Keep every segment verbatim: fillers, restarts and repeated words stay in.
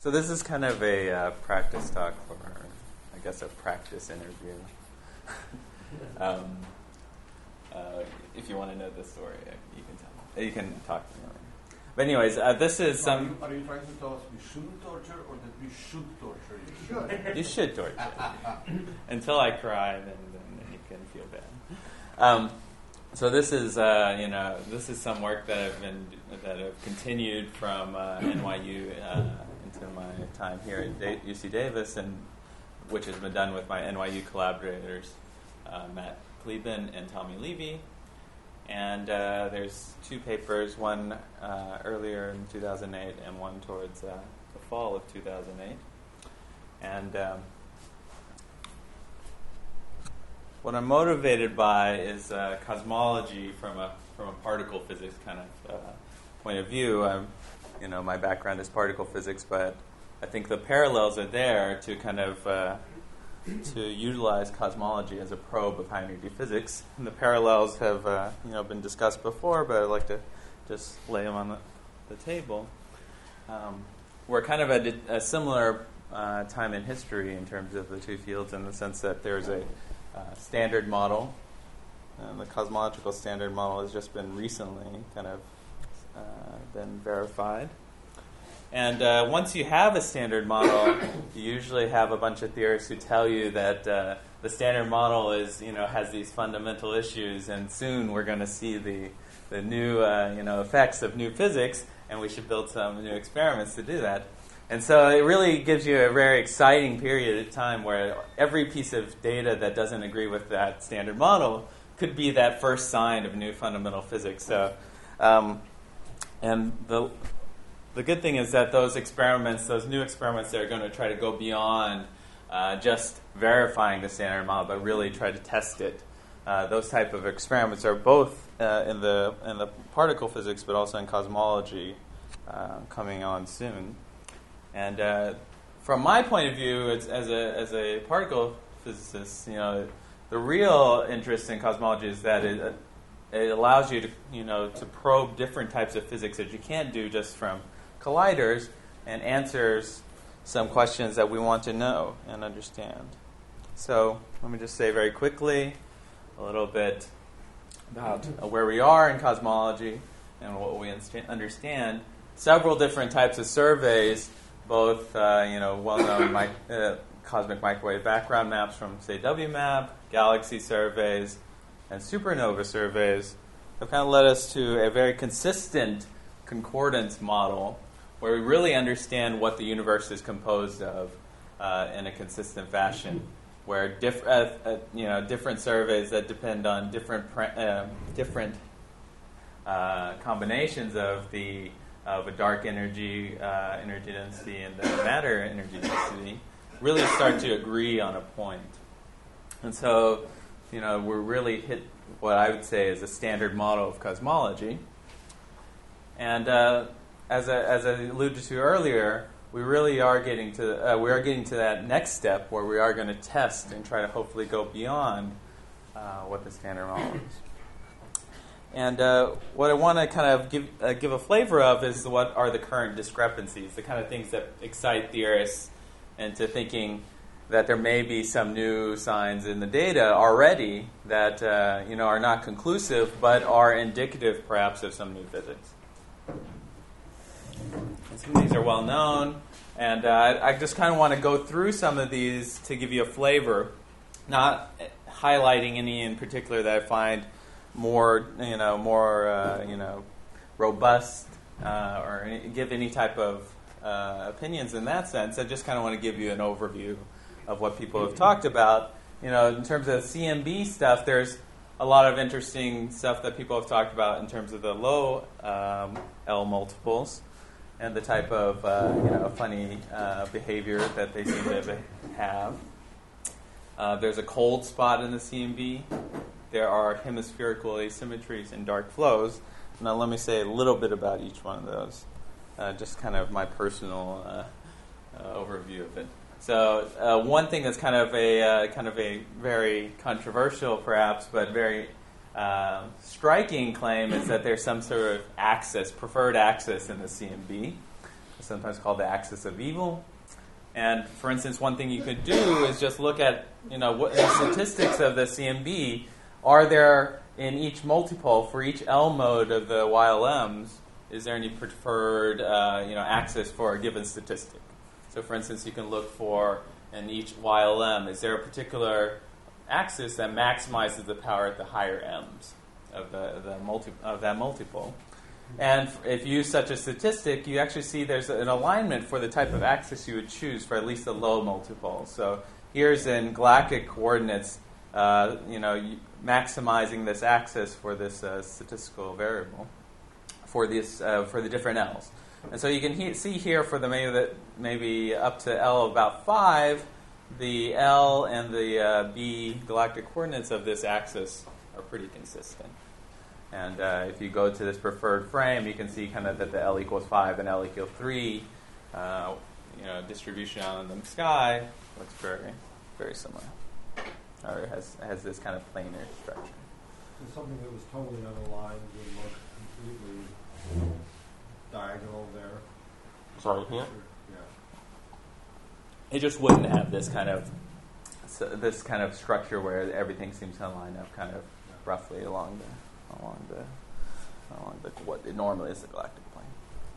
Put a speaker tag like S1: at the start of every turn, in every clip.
S1: So this is kind of a uh, practice talk for, I guess, a practice interview. um, uh, if you want to know the story, you can tell me. You can talk to me. But anyways, uh, this is
S2: so
S1: some...
S2: Are you, are you trying to tell us we shouldn't torture or that we should torture? You should.
S1: You should torture. Until I cry, then, then, then you can feel bad. Um, so this is, uh, you know, this is some work that I've been that have continued from uh, N Y U uh, into my time here at da- U C Davis, and which has been done with my N Y U collaborators, uh, Matt Kleben and Tommy Levy. And uh, there's two papers, one uh, earlier in two thousand eight and one towards uh, the fall of two thousand eight. And um, what I'm motivated by is uh, cosmology from a from a particle physics kind of uh, point of view. I'm, you know, my background is particle physics, but I think the parallels are there to kind of uh, to utilize cosmology as a probe of high energy physics. And the parallels have uh, you know been discussed before, but I'd like to just lay them on the, the table. Um, we're kind of at a, a similar uh, time in history in terms of the two fields, in the sense that there's a uh, standard model, and the cosmological standard model has just been recently kind of uh, been verified. And uh, once you have a standard model, you usually have a bunch of theorists who tell you that uh, the standard model is, you know, has these fundamental issues, and soon we're going to see the the new, uh, you know, effects of new physics, and we should build some new experiments to do that. And so it really gives you a very exciting period of time where every piece of data that doesn't agree with that standard model could be that first sign of new fundamental physics. So, um, and the The good thing is that those experiments, those new experiments that are going to try to go beyond uh, just verifying the standard model, but really try to test it. Uh, those type of experiments are both uh, in the in the particle physics, but also in cosmology, uh, coming on soon. And uh, from my point of view, it's, as a as a particle physicist, you know, the real interest in cosmology is that it, it allows you to you know to probe different types of physics that you can't do just from colliders, and answers some questions that we want to know and understand. So let me just say very quickly a little bit about uh, where we are in cosmology and what we insta- understand. Several different types of surveys, both uh, you know well-known mi- uh, cosmic microwave background maps from, say, W MAP, galaxy surveys, and supernova surveys, have kind of led us to a very consistent concordance model where we really understand what the universe is composed of uh, in a consistent fashion, where diff- uh, uh, you know different surveys that depend on different pre- uh, different uh, combinations of the of a dark energy uh, energy density and the matter energy density really start to agree on a point. And so, you know, we're really hit what I would say is a standard model of cosmology. And uh, as I, as I alluded to earlier, we really are getting to uh, we are getting to that next step where we are going to test and try to hopefully go beyond uh, what the standard model is. And uh, what I want to kind of give uh, give a flavor of is what are the current discrepancies, the kind of things that excite theorists into thinking that there may be some new signs in the data already that uh, you know are not conclusive, but are indicative perhaps of some new physics. And some of these are well known, and uh, I, I just kind of want to go through some of these to give you a flavor, not highlighting any in particular that I find more, you know, more, uh, you know, robust uh, or any, give any type of uh, opinions in that sense. I just kind of want to give you an overview of what people have talked about. You know, in terms of C M B stuff, there's a lot of interesting stuff that people have talked about in terms of the low um, L multiples and the type of uh, you know funny uh, behavior that they seem to have. Uh, there's a cold spot in the C M B. There are hemispherical asymmetries and dark flows. Now let me say a little bit about each one of those. Uh, just kind of my personal uh, uh, overview of it. So uh, one thing that's kind of a uh, kind of a very controversial, perhaps, but very uh, striking claim is that there's some sort of axis, preferred axis in the C M B. It's sometimes called the axis of evil. And for instance, one thing you could do is just look at, you know, what the statistics of the C M B are there in each multipole for each L mode of the Y L Ms. Is there any preferred, uh, you know, axis for a given statistic? So, for instance, you can look for in each Y L M, is there a particular axis that maximizes the power at the higher M's of the, the multi, of that multipole? And if you use such a statistic, you actually see there's an alignment for the type of axis you would choose for at least a low multipole. So here's in galactic coordinates, uh, you know, maximizing this axis for this uh, statistical variable for this uh, for the different L's. And so you can he- see here for the maybe that maybe up to L of about five, the L and the uh, B galactic coordinates of this axis are pretty consistent. And uh, if you go to this preferred frame, you can see kind of that the L equals five and L equals three, uh, you know, distribution out in the sky looks very, very similar. Or it has has this kind of planar structure.
S3: So something that was totally unaligned would look completely diagonal there.
S4: Sorry, yeah.
S3: Yeah.
S1: It just wouldn't have this kind of so this kind of structure where everything seems to line up kind of roughly along the along the along the what it normally is the galactic plane.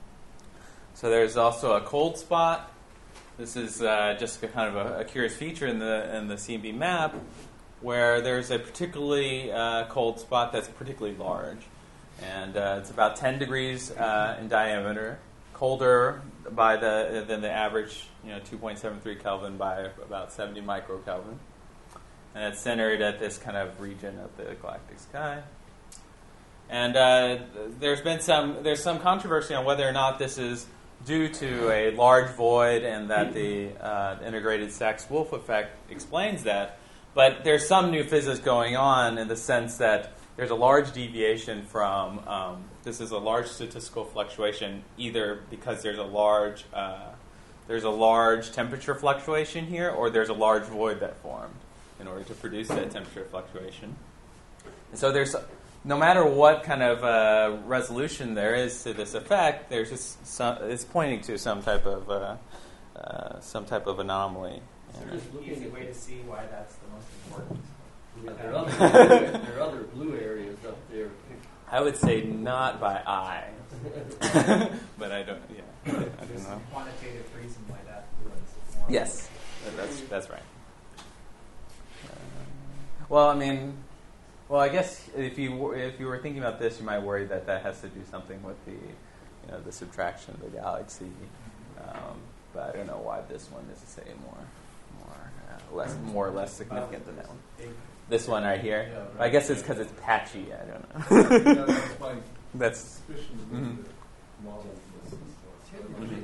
S1: So there's also a cold spot. This is uh, just a kind of a, a curious feature in the in the C M B map, where there's a particularly uh, cold spot that's particularly large, and uh, it's about ten degrees uh, in diameter, colder by the than the average, you know, two point seven three Kelvin by about seventy microkelvin, and it's centered at this kind of region of the galactic sky. And uh, there's been some there's some controversy on whether or not this is due to a large void and that the uh, integrated Sachs-Wolf effect explains that. But there's some new physics going on in the sense that there's a large deviation from, um, this is a large statistical fluctuation, either because there's a large uh, there's a large temperature fluctuation here, or there's a large void that formed in order to produce that temperature fluctuation. And so there's, no matter what kind of uh, resolution there is to this effect, there's just some, it's pointing to some type of uh, uh, some type of anomaly.
S5: So there's an easy way to see why that's the most important.
S4: Yeah, there, are other, there are other blue areas up there.
S1: I would say not by eye, but I don't. Yeah, I, I don't
S5: There's
S1: know.
S5: some quantitative reason why that was more.
S1: Yes, that's that's right. Uh, well, I mean, well, I guess if you were- if you were thinking about this, you might worry that that has to do something with the, you know, the subtraction of the galaxy. Um, but I don't know why this one is, say, more, more, uh, less, more or less significant than that one. This one right here.
S2: Yeah, right.
S1: I guess it's because it's patchy. I don't know.
S2: Yeah, that's my
S1: That's
S2: suspicion with
S1: Mhm.
S2: the model of this and stuff.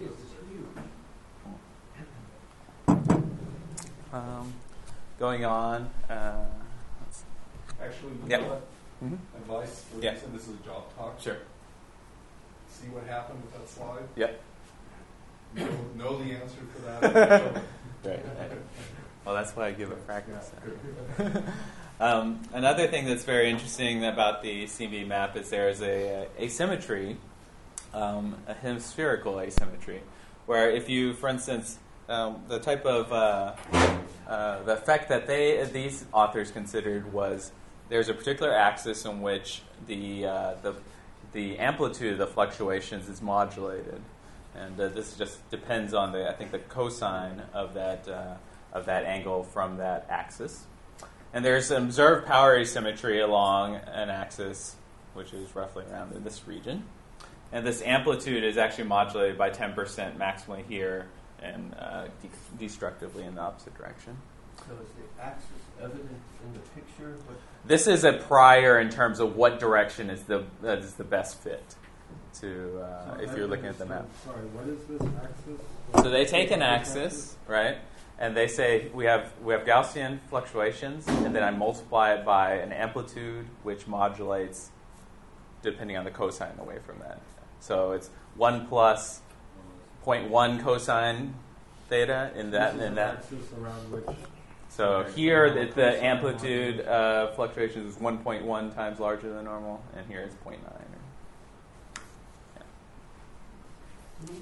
S1: um, going on. Uh, let's see.
S2: Actually, you
S1: Yeah.
S2: know what?
S1: Mhm.
S2: Advice for
S1: Yeah.
S2: this, and this is a job talk.
S1: Sure.
S2: See what happened with that slide?
S1: Yep.
S2: Know, know the answer to that.
S1: Right. Well, that's why I give it practice. um, another thing that's very interesting about the C M B map is there is a, a asymmetry, um, a hemispherical asymmetry, where if you, for instance, um, the type of uh, uh, the effect that they these authors considered was there's a particular axis in which the uh, the the amplitude of the fluctuations is modulated, and uh, this just depends on the I think the cosine of that. Uh, of that angle from that axis. And there's an observed power asymmetry along an axis, which is roughly around in this region. And this amplitude is actually modulated by ten percent maximally here and uh, de- destructively in the opposite direction.
S4: So is the axis evident in the picture? What
S1: This is a prior in terms of what direction is the that is the best fit to uh,
S3: So
S1: if
S3: I
S1: you're looking at the map.
S3: understand. Sorry, what is this axis?
S1: So they take an axis, right? And they say we have we have Gaussian fluctuations, and then I multiply it by an amplitude which modulates depending on the cosine away from that. So it's one plus zero point one cosine theta in that
S3: This is
S1: in
S3: an
S1: that.
S3: axis around which.
S1: So
S3: Okay.
S1: here the, the amplitude uh, fluctuations is one point one times larger than normal, and here it's zero point nine.
S4: Can we go to the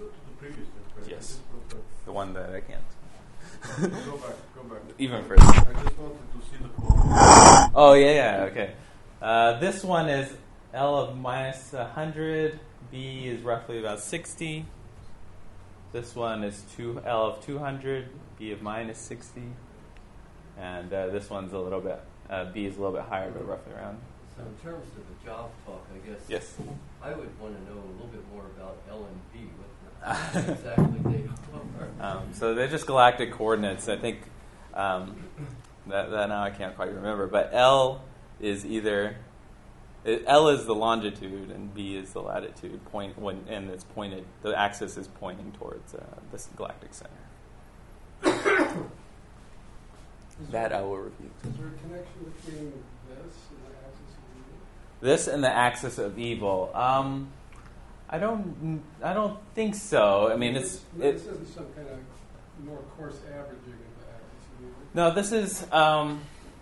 S2: previous description.
S1: Yes.
S2: This was the-
S1: The one that I can't.
S2: Go back, go back.
S1: Even further.
S2: I just wanted to see the code.
S1: Oh, yeah, yeah, okay. Uh, this one is L of minus one hundred. B is roughly about sixty. This one is two, L of two hundred. B of minus sixty. And uh, this one's a little bit, uh, B is a little bit higher, but roughly around.
S4: So in terms of the job talk, I guess
S1: Yes.
S4: I would want to know a little bit more about L and B, what exactly they are.
S1: Um, so they're just galactic coordinates. I think um, that, that now I can't quite remember, but L is either it, L is the longitude and B is the latitude. Point when and it's pointed. The axis is pointing towards uh, this galactic center. That I will review.
S6: Is there a connection between this and the axis of evil?
S1: This and the axis of evil. Um, I don't. I don't think so. I mean, it's. It,
S6: This isn't some kind of more coarse averaging of the axis of evil.
S1: No, this is um,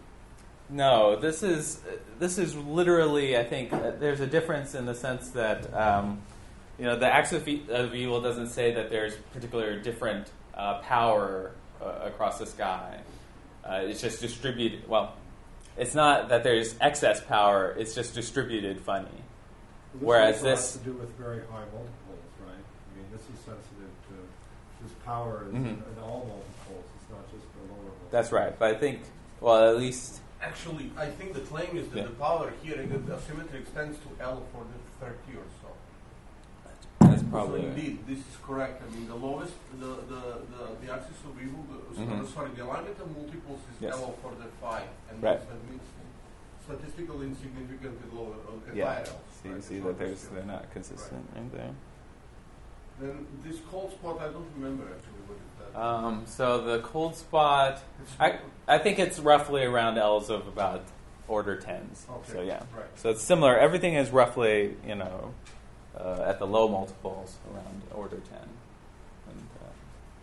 S1: no. This is this is literally. I think uh, there's a difference in the sense that um, you know the axis of, e- of evil doesn't say that there's particular different uh, power uh, across the sky. Uh, it's just distributed. Well, it's not that there's excess power. It's just distributed funny.
S3: This
S1: Whereas
S3: also
S1: this-
S3: has to do with very high multiples, right? I mean, this is sensitive to this power is
S1: Mhm.
S3: in, in all multiples. It's not just the lower multiples.
S1: That's right. But I think, well, at least
S2: Actually, I think the claim is that
S1: Yeah.
S2: the power here in the symmetry extends to L for the thirty or so.
S1: that's
S2: So
S1: probably
S2: indeed, this is correct. I mean, the lowest, the the, the, the axis of evil, the,
S1: Mhm.
S2: sorry, the alignment of multiples is
S1: Yes.
S2: L for the five, and
S1: Right.
S2: that means statistically insignificantly lower uh, at
S1: yeah.
S2: high L.
S1: So you
S2: right?
S1: see
S2: It's
S1: that
S2: not
S1: there's
S2: just-
S1: they're not consistent right there.
S2: Then this cold spot, I don't remember actually what is that.
S1: Um, so the cold spot,
S2: It's-
S1: I I think it's roughly around L's of about order tens.
S2: Okay,
S1: So yeah,
S2: right.
S1: so it's similar. Everything is roughly you know uh, at the low multiples around order ten. And, uh,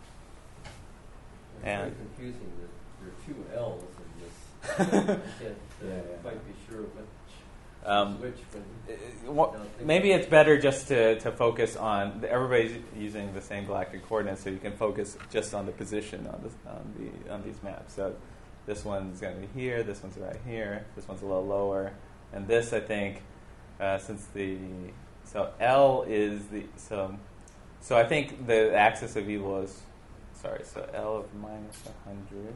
S4: It's
S1: And-
S4: very confusing that there are two L's in this. I can't uh,
S1: Yeah, yeah.
S4: quite be sure which
S1: um,
S4: which when
S1: Uh, wha- Maybe it's better just to, to focus on everybody's using the same galactic coordinates, so you can focus just on the position on this on the on these maps. So this one's going to be here, this one's right here, this one's a little lower, and this I think uh, since the so L is the so so I think the axis of evil is sorry so L of minus one hundred.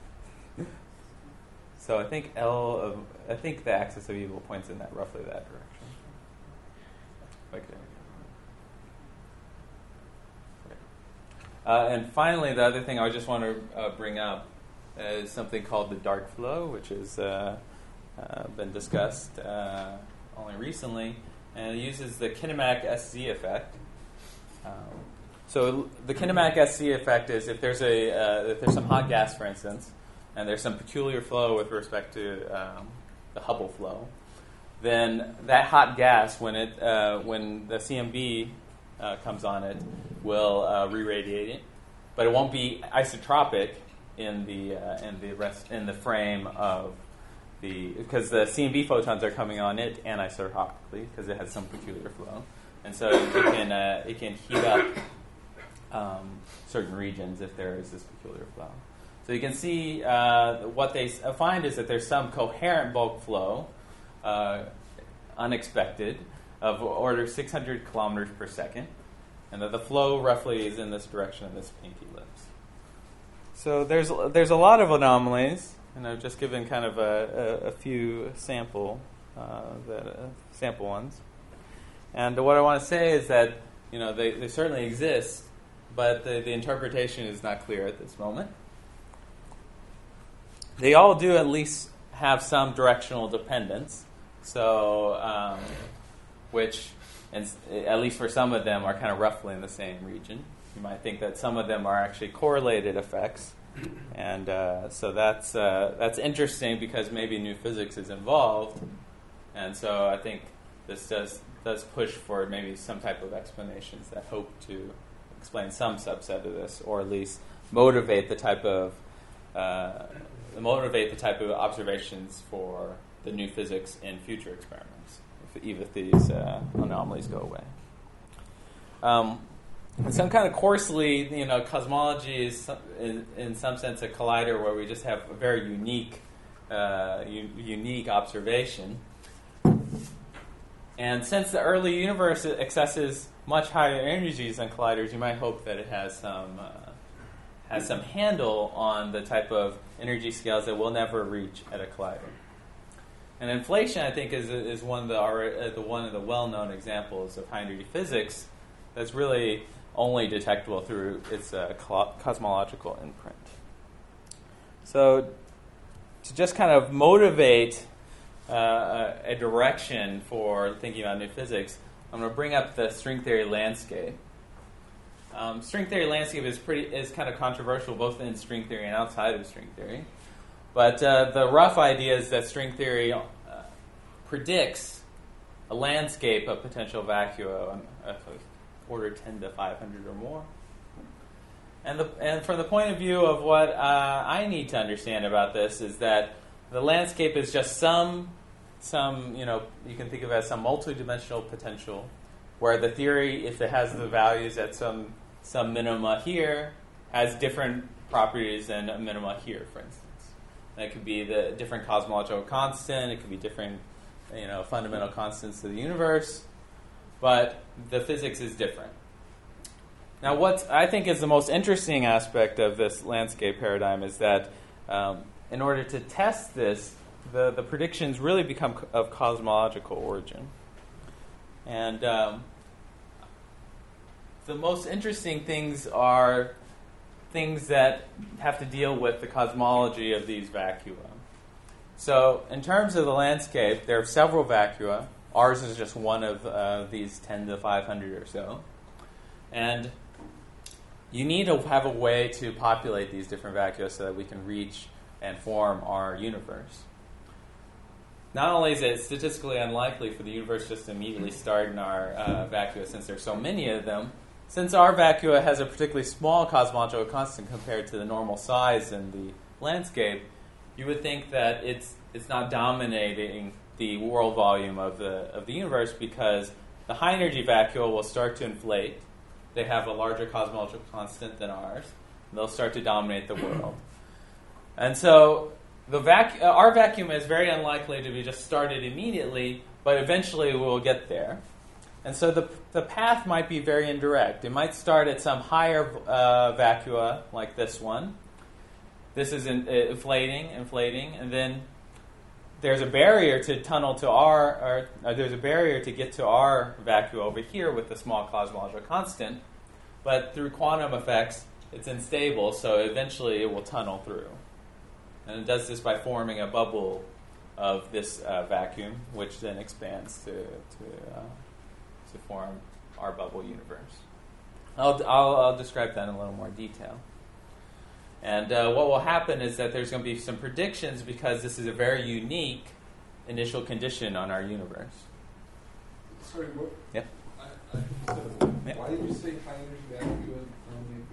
S1: So I think L of I think the axis of evil points in that roughly that direction. Like there. Uh, and finally, the other thing I just want to uh, bring up is something called the dark flow, which has uh, uh, been discussed uh, only recently, and it uses the kinematic S Z effect. Um, so the kinematic S Z effect is if there's a uh, if there's some hot gas, for instance, and there's some peculiar flow with respect to um, the Hubble flow, then that hot gas, when it uh, when the C M B uh, comes on it, will uh, re-radiate it, but it won't be isotropic in the uh, in the rest in the frame of the because the C M B photons are coming on it anisotropically because it has some peculiar flow, and so it can uh, it can heat up um, certain regions if there is this peculiar flow. So you can see uh, what they find is that there's some coherent bulk flow, uh, unexpected, of order six hundred kilometers per second, and that the flow roughly is in this direction in this pinky ellipse. So there's there's a lot of anomalies, and I've just given kind of a, a, a few sample uh, that uh, sample ones. And what I want to say is that you know they, they certainly exist, but the, the interpretation is not clear at this moment. They all do at least have some directional dependence, so um, which, and at least for some of them, are kind of roughly in the same region. You might think that some of them are actually correlated effects, and uh, so that's uh, that's interesting because maybe new physics is involved, and so I think this does does push for maybe some type of explanations that hope to explain some subset of this, or at least motivate the type of uh, motivate the type of observations for the new physics in future experiments, if, even if these uh, anomalies go away. Um, in some kind of coarsely, you know, cosmology is in, in some sense a collider where we just have a very unique, uh, u- unique observation. And since the early universe accesses much higher energies than colliders, you might hope that it has some uh, has some handle on the type of energy scales that we'll never reach at a collider. And inflation, I think, is is one of the uh, the one of the well-known examples of high energy physics that's really only detectable through its uh, cosmological imprint. So, to just kind of motivate uh, a, a direction for thinking about new physics, I'm going to bring up the string theory landscape. Um, string theory landscape is pretty is kind of controversial both in string theory and outside of string theory. But uh, the rough idea is that string theory uh, predicts a landscape of potential vacua um, of order ten to five hundred or more. And the and from the point of view of what uh, I need to understand about this is that the landscape is just some some you know you can think of it as some multidimensional potential, where the theory, if it has the values at some some minima here, has different properties than a minima here, for instance. And it could be the different cosmological constant. It could be different, you know, fundamental constants to the universe. But the physics is different. Now, what I think is the most interesting aspect of this landscape paradigm is that um, in order to test this, the, the predictions really become co- of cosmological origin. And um, the most interesting things are things that have to deal with the cosmology of these vacua. So in terms of the landscape, there are several vacua. Ours is just one of uh, these ten to five hundred or so. And you need to have a way to populate these different vacua so that we can reach and form our universe. Not only is it statistically unlikely for the universe just to immediately start in our uh, vacua, since there's so many of them, since our vacua has a particularly small cosmological constant compared to the normal size in the landscape, you would think that it's it's not dominating the world volume of the of the universe, because the high energy vacua will start to inflate. They have a larger cosmological constant than ours. And they'll start to dominate the world. And so the vac- uh, our vacuum is very unlikely to be just started immediately, but eventually we will get there. And so the the path might be very indirect. It might start at some higher uh, vacua, like this one. This is in, uh, inflating, inflating, and then there's a barrier to tunnel to our, or uh, there's a barrier to get to our vacua over here with the small cosmological constant, but through quantum effects, it's unstable, so eventually it will tunnel through. And it does this by forming a bubble of this uh, vacuum, which then expands to to, uh, to form our bubble universe. I'll, I'll, I'll describe that in a little more detail. And uh, what will happen is that there's going to be some predictions, because this is a very unique initial condition on our universe.
S6: Sorry, what?
S1: Yep.
S6: I, I,
S1: Yep.
S6: Why did you say high energy vacuum dominate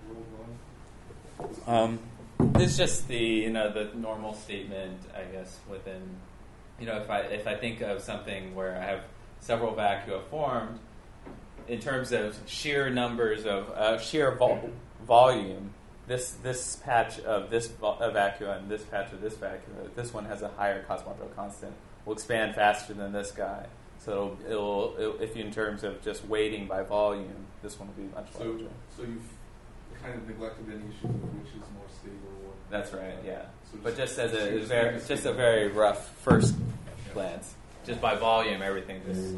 S6: the world volume?
S1: Um, this is just the you know the normal statement, I guess, within you know if I if I think of something where I have several vacua formed, in terms of sheer numbers of uh, sheer vol- volume. This this patch of this vacua and this patch of this vacua, this one has a higher cosmological constant, will expand faster than this guy. So it'll, it'll, it'll, if you in terms of just weighting by volume, this one will be much
S7: So,
S1: larger.
S7: so you've kind of neglected any issues of which is more stable. Or,
S1: That's right, yeah.
S7: So
S1: But just as a
S7: just
S1: very,
S7: just
S1: just a very rough first glance, just by volume, everything just.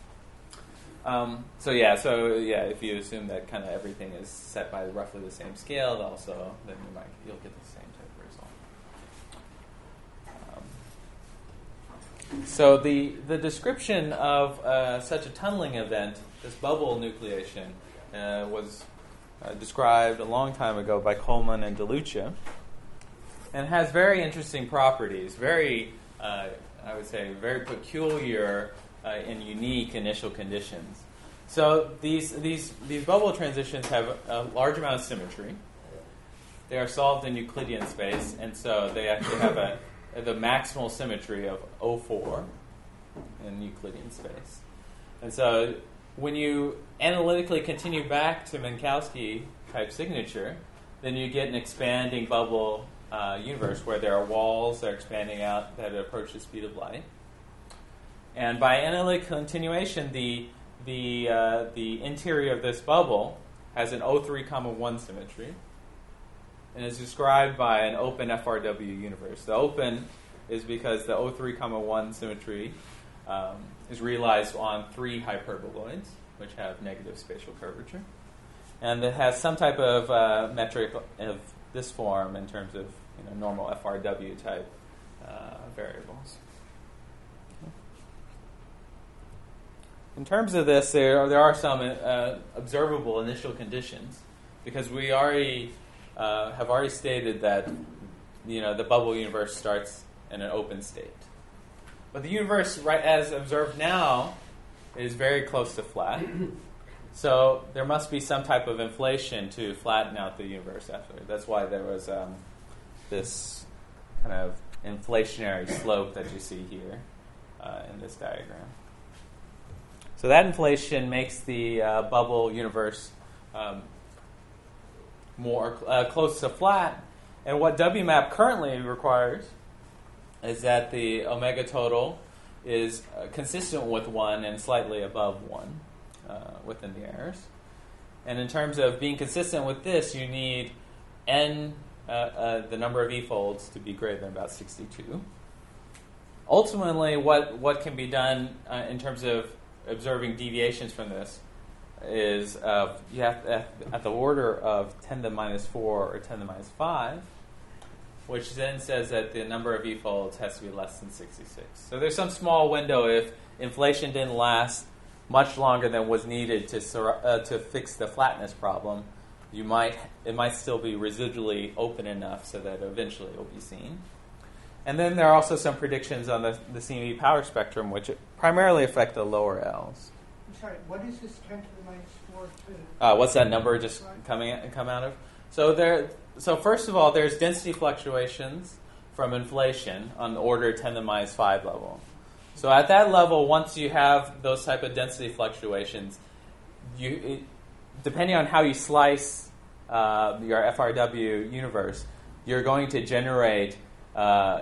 S1: Um, so yeah, so yeah, if you assume that kind of everything is set by roughly the same scale, also then you might you'll get the same type of result. Um, so the the description of uh, such a tunneling event, this bubble nucleation, uh, was uh, described a long time ago by Coleman and DeLucia, and has very interesting properties. Very, uh, I would say, very peculiar. Uh, in unique initial conditions. So these these these bubble transitions have a large amount of symmetry. They are solved in Euclidean space, and so they actually have a the maximal symmetry of O four in Euclidean space. And so when you analytically continue back to Minkowski type signature, then you get an expanding bubble uh, universe where there are walls that are expanding out that approach the speed of light. And by analytic continuation, the the uh, the interior of this bubble has an O three comma one symmetry, and is described by an open F R W universe. The open is because the O three comma one symmetry um, is realized on three hyperboloids, which have negative spatial curvature, and it has some type of uh, metric of this form in terms of you know, normal F R W type uh, variables. In terms of this, there are, there are some uh, observable initial conditions, because we already uh, have already stated that you know the bubble universe starts in an open state, but the universe, right as observed now, is very close to flat. So there must be some type of inflation to flatten out the universe after. That's why there was um, this kind of inflationary slope that you see here uh, in this diagram. So that inflation makes the uh, bubble universe um, more uh, close to flat. And what W map currently requires is that the omega total is uh, consistent with one and slightly above one uh, within the errors. And in terms of being consistent with this, you need n, uh, uh, the number of e-folds, to be greater than about sixty-two. Ultimately, what, what can be done uh, in terms of observing deviations from this is uh, you have to, at, at the order of ten to the minus four or ten to the minus five, which then says that the number of e-folds has to be less than sixty-six. So there's some small window if inflation didn't last much longer than was needed to sur- uh, to fix the flatness problem. You might it might still be residually open enough so that eventually it will be seen. And then there are also some predictions on the, the C M E power spectrum, which primarily affect the lower L's.
S8: I'm sorry, what is this ten to the minus four to?
S1: Uh, what's that number just coming come out of? So there. So first of all, there's density fluctuations from inflation on the order ten to the minus five level. So at that level, once you have those type of density fluctuations, you it, depending on how you slice uh, your F R W universe, you're going to generate uh,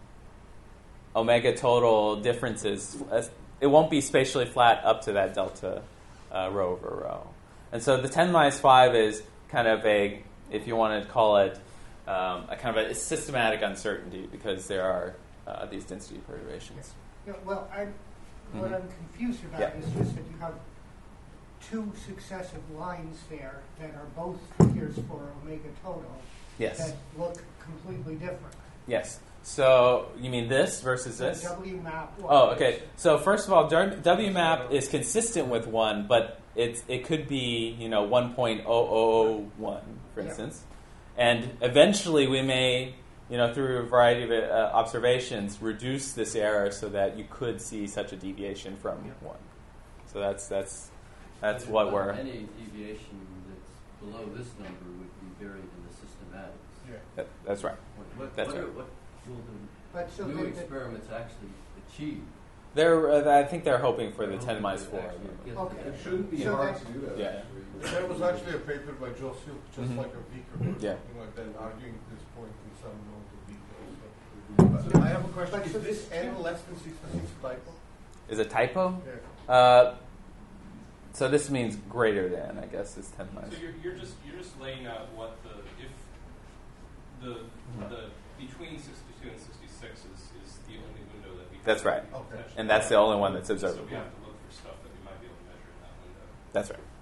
S1: omega total differences. It won't be spatially flat up to that delta uh, rho over rho. And so the ten to the minus five is kind of a, if you want to call it um, a kind of a systematic uncertainty, because there are uh, these density perturbations.
S8: Yeah, well, I, what
S1: Mhm.
S8: I'm confused about
S1: Yeah.
S8: is just that you have two successive lines there that are both figures for omega total
S1: Yes.
S8: that look completely different.
S1: Yes. So you mean this versus
S8: The
S1: this?
S8: W map.
S1: Oh, okay. So first of all, W map is consistent with one, but it's it could be you know one point zero zero one, for
S8: Yeah.
S1: instance, and eventually we may you know through a variety of uh, observations reduce this error so that you could see such a deviation from
S8: Yeah.
S1: one. So that's that's that's what we're.
S4: Any deviation that's below this number would be buried in the systematics.
S2: Yeah.
S1: That, that's right.
S4: What, what,
S1: That's
S4: what,
S1: right.
S4: are, what will
S8: But so
S4: the new
S8: then the-
S4: experiments actually achieve?
S1: They're uh, I think they're hoping for the ten to minus four.
S4: Actually get
S8: Okay.
S4: the-
S7: It shouldn't be
S8: So
S7: hard
S8: that-
S7: to do that,
S1: Yeah.
S7: actually.
S2: There was actually a paper by Joe Silk, just
S1: Mhm.
S2: like a beaker or
S1: Yeah.
S2: something like that, arguing this point in some notable detail. So. I have a question.
S8: But
S2: Is
S8: so
S2: this
S8: this-
S2: n less than sixty-six typo?
S1: Is it typo?
S2: Yeah.
S1: Uh, so this means greater than, I guess, is ten minus.
S9: So you're, you're just you're just laying out what the if the the between sixty-two and sixty-six is, is the only window that we have
S1: That's right.
S2: Okay.
S9: potentially-
S1: And that's the only one that's
S9: So
S1: observable.
S9: we have to look for stuff that we might be able to measure in that window.
S1: That's right.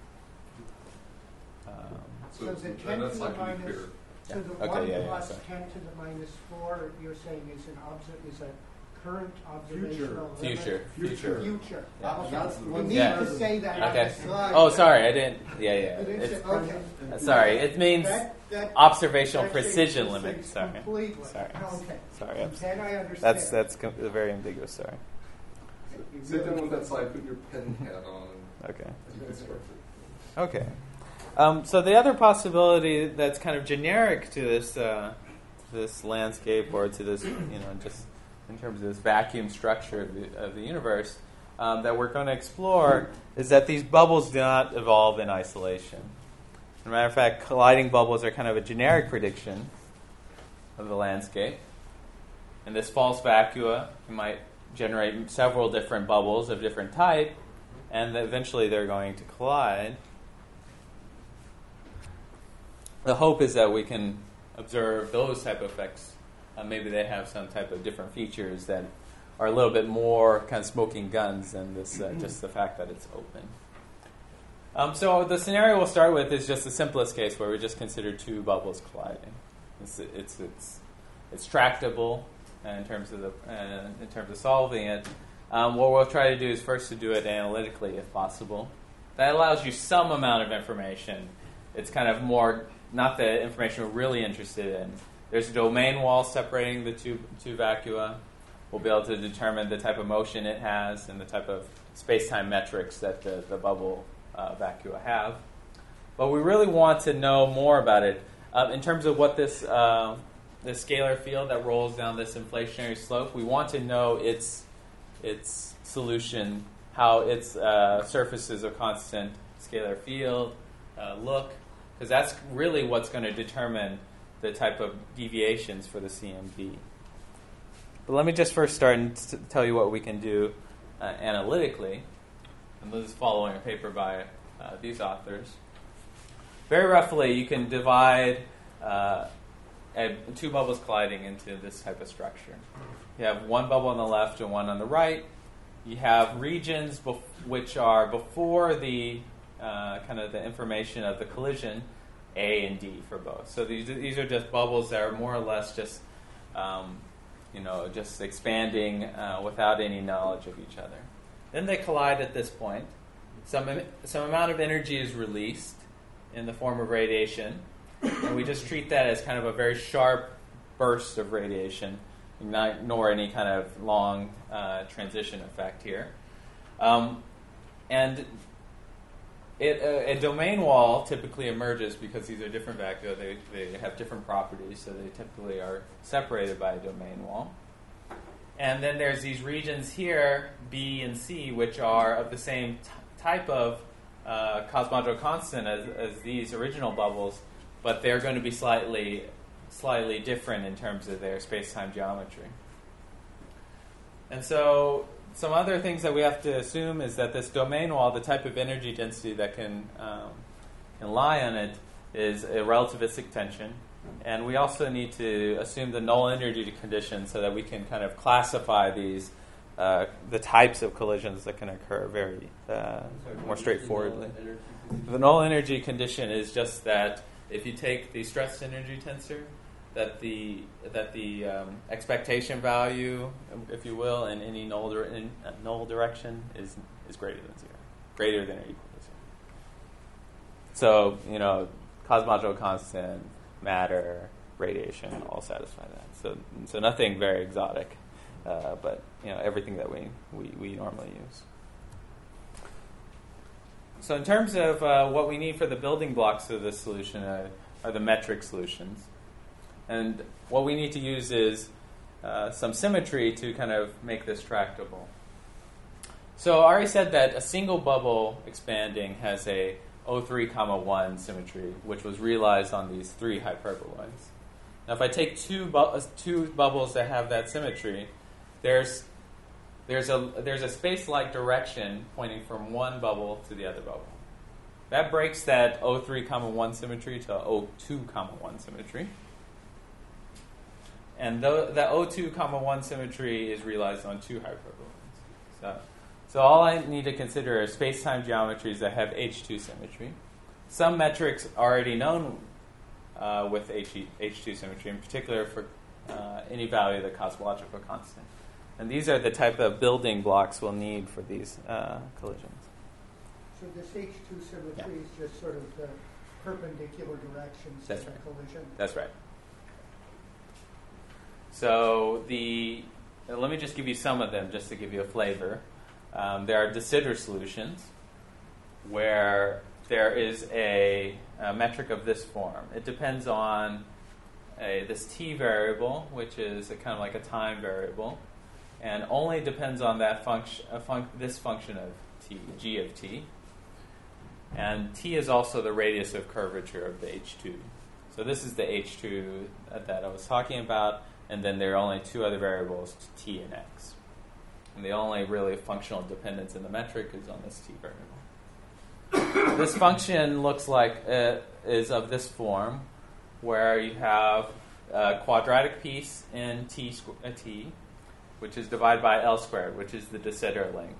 S1: Um,
S8: So the
S7: that-
S8: ten to
S7: that's
S8: the
S7: not to be
S8: minus,
S7: clear.
S8: so
S1: Yeah.
S8: the
S1: Okay,
S8: one
S1: yeah, yeah,
S8: plus
S1: sorry.
S8: ten to the minus four, you're saying is an obser- is a current observational limit?
S1: future, future.
S8: Future.
S1: Yeah.
S8: Okay.
S3: That's the
S8: You
S3: one-
S8: need
S1: Yeah.
S8: to say that on
S1: Okay.
S8: the slide.
S1: Oh, sorry, I didn't. Yeah, yeah.
S8: You didn't
S1: It's,
S8: say- okay.
S1: uh, sorry, it means
S8: That- that-
S1: observational
S8: that
S1: precision
S8: changes
S1: limit.
S8: things
S1: Sorry,
S8: completely.
S1: sorry,
S8: Okay.
S1: sorry. I'm,
S8: Then I understand.
S1: that's that's com- very ambiguous. Sorry.
S7: Sit down with that slide, put your pen hat on, and
S1: Okay.
S7: deconstruct it.
S1: Okay. Um, so the other possibility that's kind of generic to this uh, this landscape, or to this, you know, just in terms of this vacuum structure of the, of the universe, um, that we're going to explore is that these bubbles do not evolve in isolation. As a matter of fact, colliding bubbles are kind of a generic prediction of the landscape. And this false vacua might generate several different bubbles of different type, and eventually they're going to collide. The hope is that we can observe those type of effects. Uh, maybe they have some type of different features that are a little bit more kind of smoking guns than this, uh, just the fact that it's open. Um, so the scenario we'll start with is just the simplest case where we just consider two bubbles colliding. It's it's it's, it's tractable uh, in terms of the uh, in terms of solving it. Um, what we'll try to do is first to do it analytically if possible. That allows you some amount of information. It's kind of more not the information we're really interested in. There's a domain wall separating the two two vacua. We'll be able to determine the type of motion it has and the type of space-time metrics that the, the bubble uh, vacua have. But we really want to know more about it uh, in terms of what this uh, the scalar field that rolls down this inflationary slope. We want to know its its solution, how its uh, surfaces of constant scalar field uh, look, because that's really what's going to determine the type of deviations for the C M B. But let me just first start and t- tell you what we can do uh, analytically. And this is following a paper by uh, these authors. Very roughly, you can divide uh, a, two bubbles colliding into this type of structure. You have one bubble on the left and one on the right. You have regions bef- which are before the uh, kind of the information of the collision, A and D for both. So these these are just bubbles that are more or less just um, you know just expanding uh, without any knowledge of each other. Then they collide at this point. Some some amount of energy is released in the form of radiation, and we just treat that as kind of a very sharp burst of radiation, not nor any kind of long uh, transition effect here. Um, and it, a, a domain wall typically emerges because these are different vacua. They, they have different properties, so they typically are separated by a domain wall. And then there's these regions here, B and C, which are of the same t- type of uh, cosmological constant as, as these original bubbles, but they're going to be slightly slightly different in terms of their space-time geometry. And so some other things that we have to assume is that this domain wall, the type of energy density that can, um, can lie on it, is a relativistic tension. And we also need to assume the null energy condition so that we can kind of classify these, uh, the types of collisions that can occur very uh, more straightforwardly. The null energy condition is just that if you take the stress energy tensor, that the that the um, expectation value, if you will, in any null dir- in uh, null direction is is greater than zero, greater than or equal to zero. So you know, cosmological constant, matter, radiation, all satisfy that. So so nothing very exotic, uh, but you know everything that we, we, we normally use. So in terms of uh, what we need for the building blocks of this solution uh, are the metric solutions. And what we need to use is uh, some symmetry to kind of make this tractable. So I already said that a single bubble expanding has a O three comma one symmetry, which was realized on these three hyperboloids. Now if I take two bu- two bubbles that have that symmetry, there's there's a there's a space-like direction pointing from one bubble to the other bubble. That breaks that O three comma one symmetry to O two comma one symmetry. And the, the O two comma one symmetry is realized on two hyperboloids. So, so all I need to consider are space-time geometries that have H two symmetry. Some metrics already known uh, with H, H two symmetry, in particular for uh, any value of the cosmological constant. And these are the type of building blocks we'll need for these uh, collisions.
S8: So this H two symmetry
S1: Yeah.
S8: is just sort of the perpendicular directions
S1: That's
S8: of the
S1: right.
S8: collision.
S1: That's right. So the uh, let me just give you some of them just to give you a flavor. Um, there are de Sitter solutions where there is a, a metric of this form. It depends on a, this t variable, which is a kind of like a time variable, and only depends on that function, uh, func- this function of t, g of t. And t is also the radius of curvature of the H two. So this is the H two that I was talking about, and then there are only two other variables, t and x. And the only really functional dependence in the metric is on this t variable. This function looks like uh, is of this form, where you have a quadratic piece in t, squ- uh, t, which is divided by L squared, which is the de Sitter length,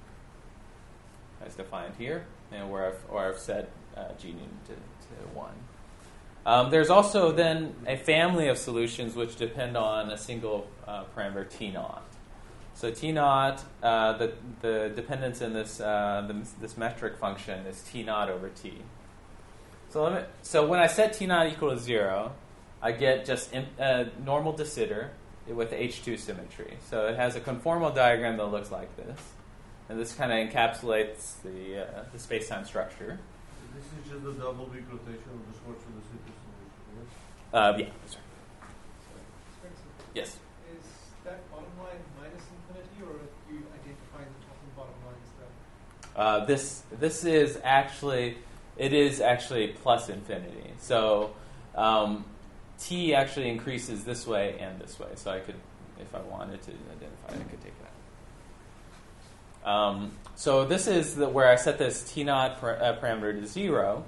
S1: as defined here, and where I've, or I've set uh, g Newton to, to one. Um, there's also then a family of solutions which depend on a single uh, parameter t naught. So t naught, uh, the the dependence in this uh, the, this metric function is t naught over t. So let me, so when I set t naught equal to zero, I get just in, uh, normal de Sitter with H two symmetry. So it has a conformal diagram that looks like this, and this kind of encapsulates the uh, the space-time structure.
S2: This is just the double weak rotation of the Schwarzschild de Sitter solution, right?
S1: Uh, yeah, that's right. Yes.
S10: Is that bottom line minus infinity, or do you identify the top and bottom lines there?
S1: Uh, this this is actually it is actually plus infinity. So um, t actually increases this way and this way. So I could, if I wanted to identify it, I could take that. Um, so this is the, where I set this t naught par- uh, parameter to zero,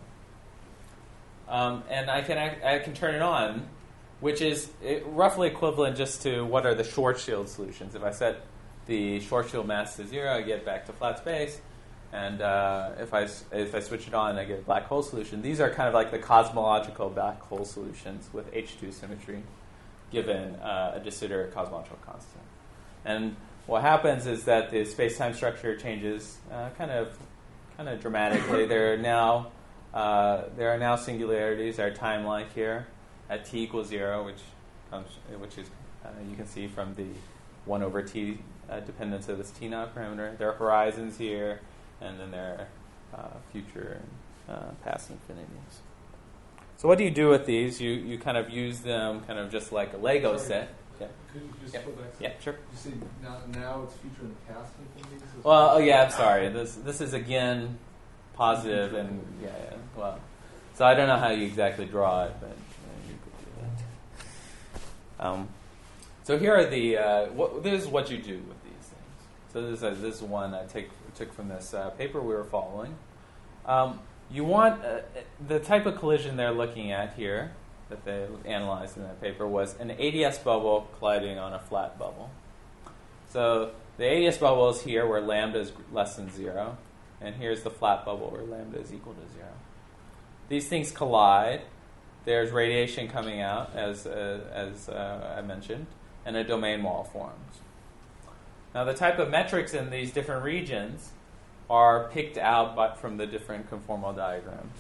S1: um, and I can I, I can turn it on, which is roughly equivalent just to what are the Schwarzschild solutions. If I set the Schwarzschild mass to zero, I get back to flat space. And uh, if I if I switch it on, I get a black hole solution. These are kind of like the cosmological black hole solutions with H two symmetry, given uh, a de Sitter cosmological constant. And what happens is that the space-time structure changes uh, kind of kind of dramatically. There are now uh, there are now singularities. Our time-like here at t equals zero, which comes which is uh, you can see from the one over t uh, dependence of this t naught parameter. There are horizons here. And then there are uh, future and uh, past infinities. So what do you do with these? You you kind of use them kind of just like a Lego
S6: Sorry,
S1: set. Yeah.
S6: Could you just
S1: Yeah.
S6: put back?
S1: Yeah, sure.
S6: You say now, now it's future and past infinities? as
S1: Well, oh
S6: as
S1: yeah, I'm
S6: past?
S1: sorry. This this is again positive and yeah, yeah. Well, so I don't know how you exactly draw it, but uh, you could do that. Um, so here are the. Uh, what, this is what you do with these things. So this is a, this is one I take. took from this uh, paper we were following. Um, you want uh, the type of collision they're looking at here that they analyzed in that paper was an A D S bubble colliding on a flat bubble. So the A D S bubble is here where lambda is less than zero, and here's the flat bubble where lambda is equal to zero. These things collide. There's radiation coming out, as uh, as uh, I mentioned, and a domain wall forms. Now, the type of metrics in these different regions are picked out by, from the different conformal diagrams.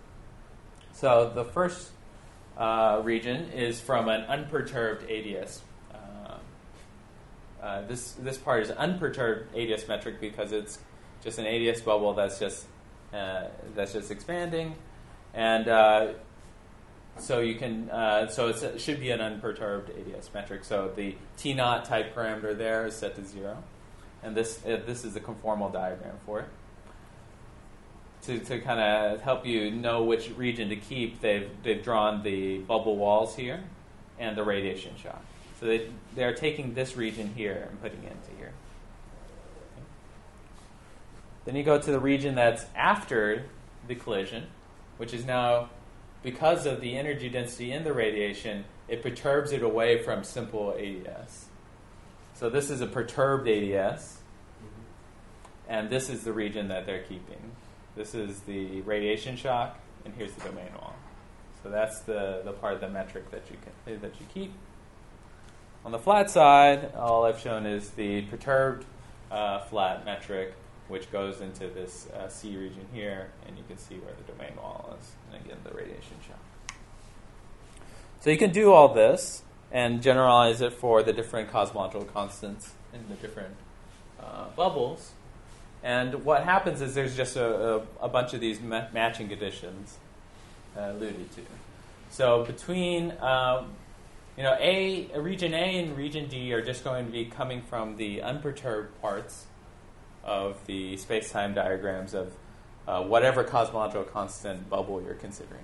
S1: So the first uh, region is from an unperturbed A D S. Uh, uh, this this part is unperturbed A D S metric because it's just an A D S bubble that's just uh, that's just expanding, and uh, so you can uh, so it's, it should be an unperturbed A D S metric. So the T naught type parameter there is set to zero, and this uh, this is a conformal diagram for it. To to kind of help you know which region to keep, they've they've drawn the bubble walls here and the radiation shock. So they they're taking this region here and putting it into here. Okay. Then you go to the region that's after the collision, which is now, because of the energy density in the radiation, it perturbs it away from simple A D S. So this is a perturbed A D S, and this is the region that they're keeping. This is the radiation shock, and here's the domain wall. So that's the, the part of the metric that you can, that you keep. On the flat side, all I've shown is the perturbed uh, flat metric, which goes into this uh, C region here, and you can see where the domain wall is, and again, the radiation shock. So you can do all this and generalize it for the different cosmological constants in the different uh, bubbles. And what happens is there's just a, a, a bunch of these ma- matching conditions uh, alluded to. So between, um, you know, A, region A and region D are just going to be coming from the unperturbed parts of the space-time diagrams of uh, whatever cosmological constant bubble you're considering.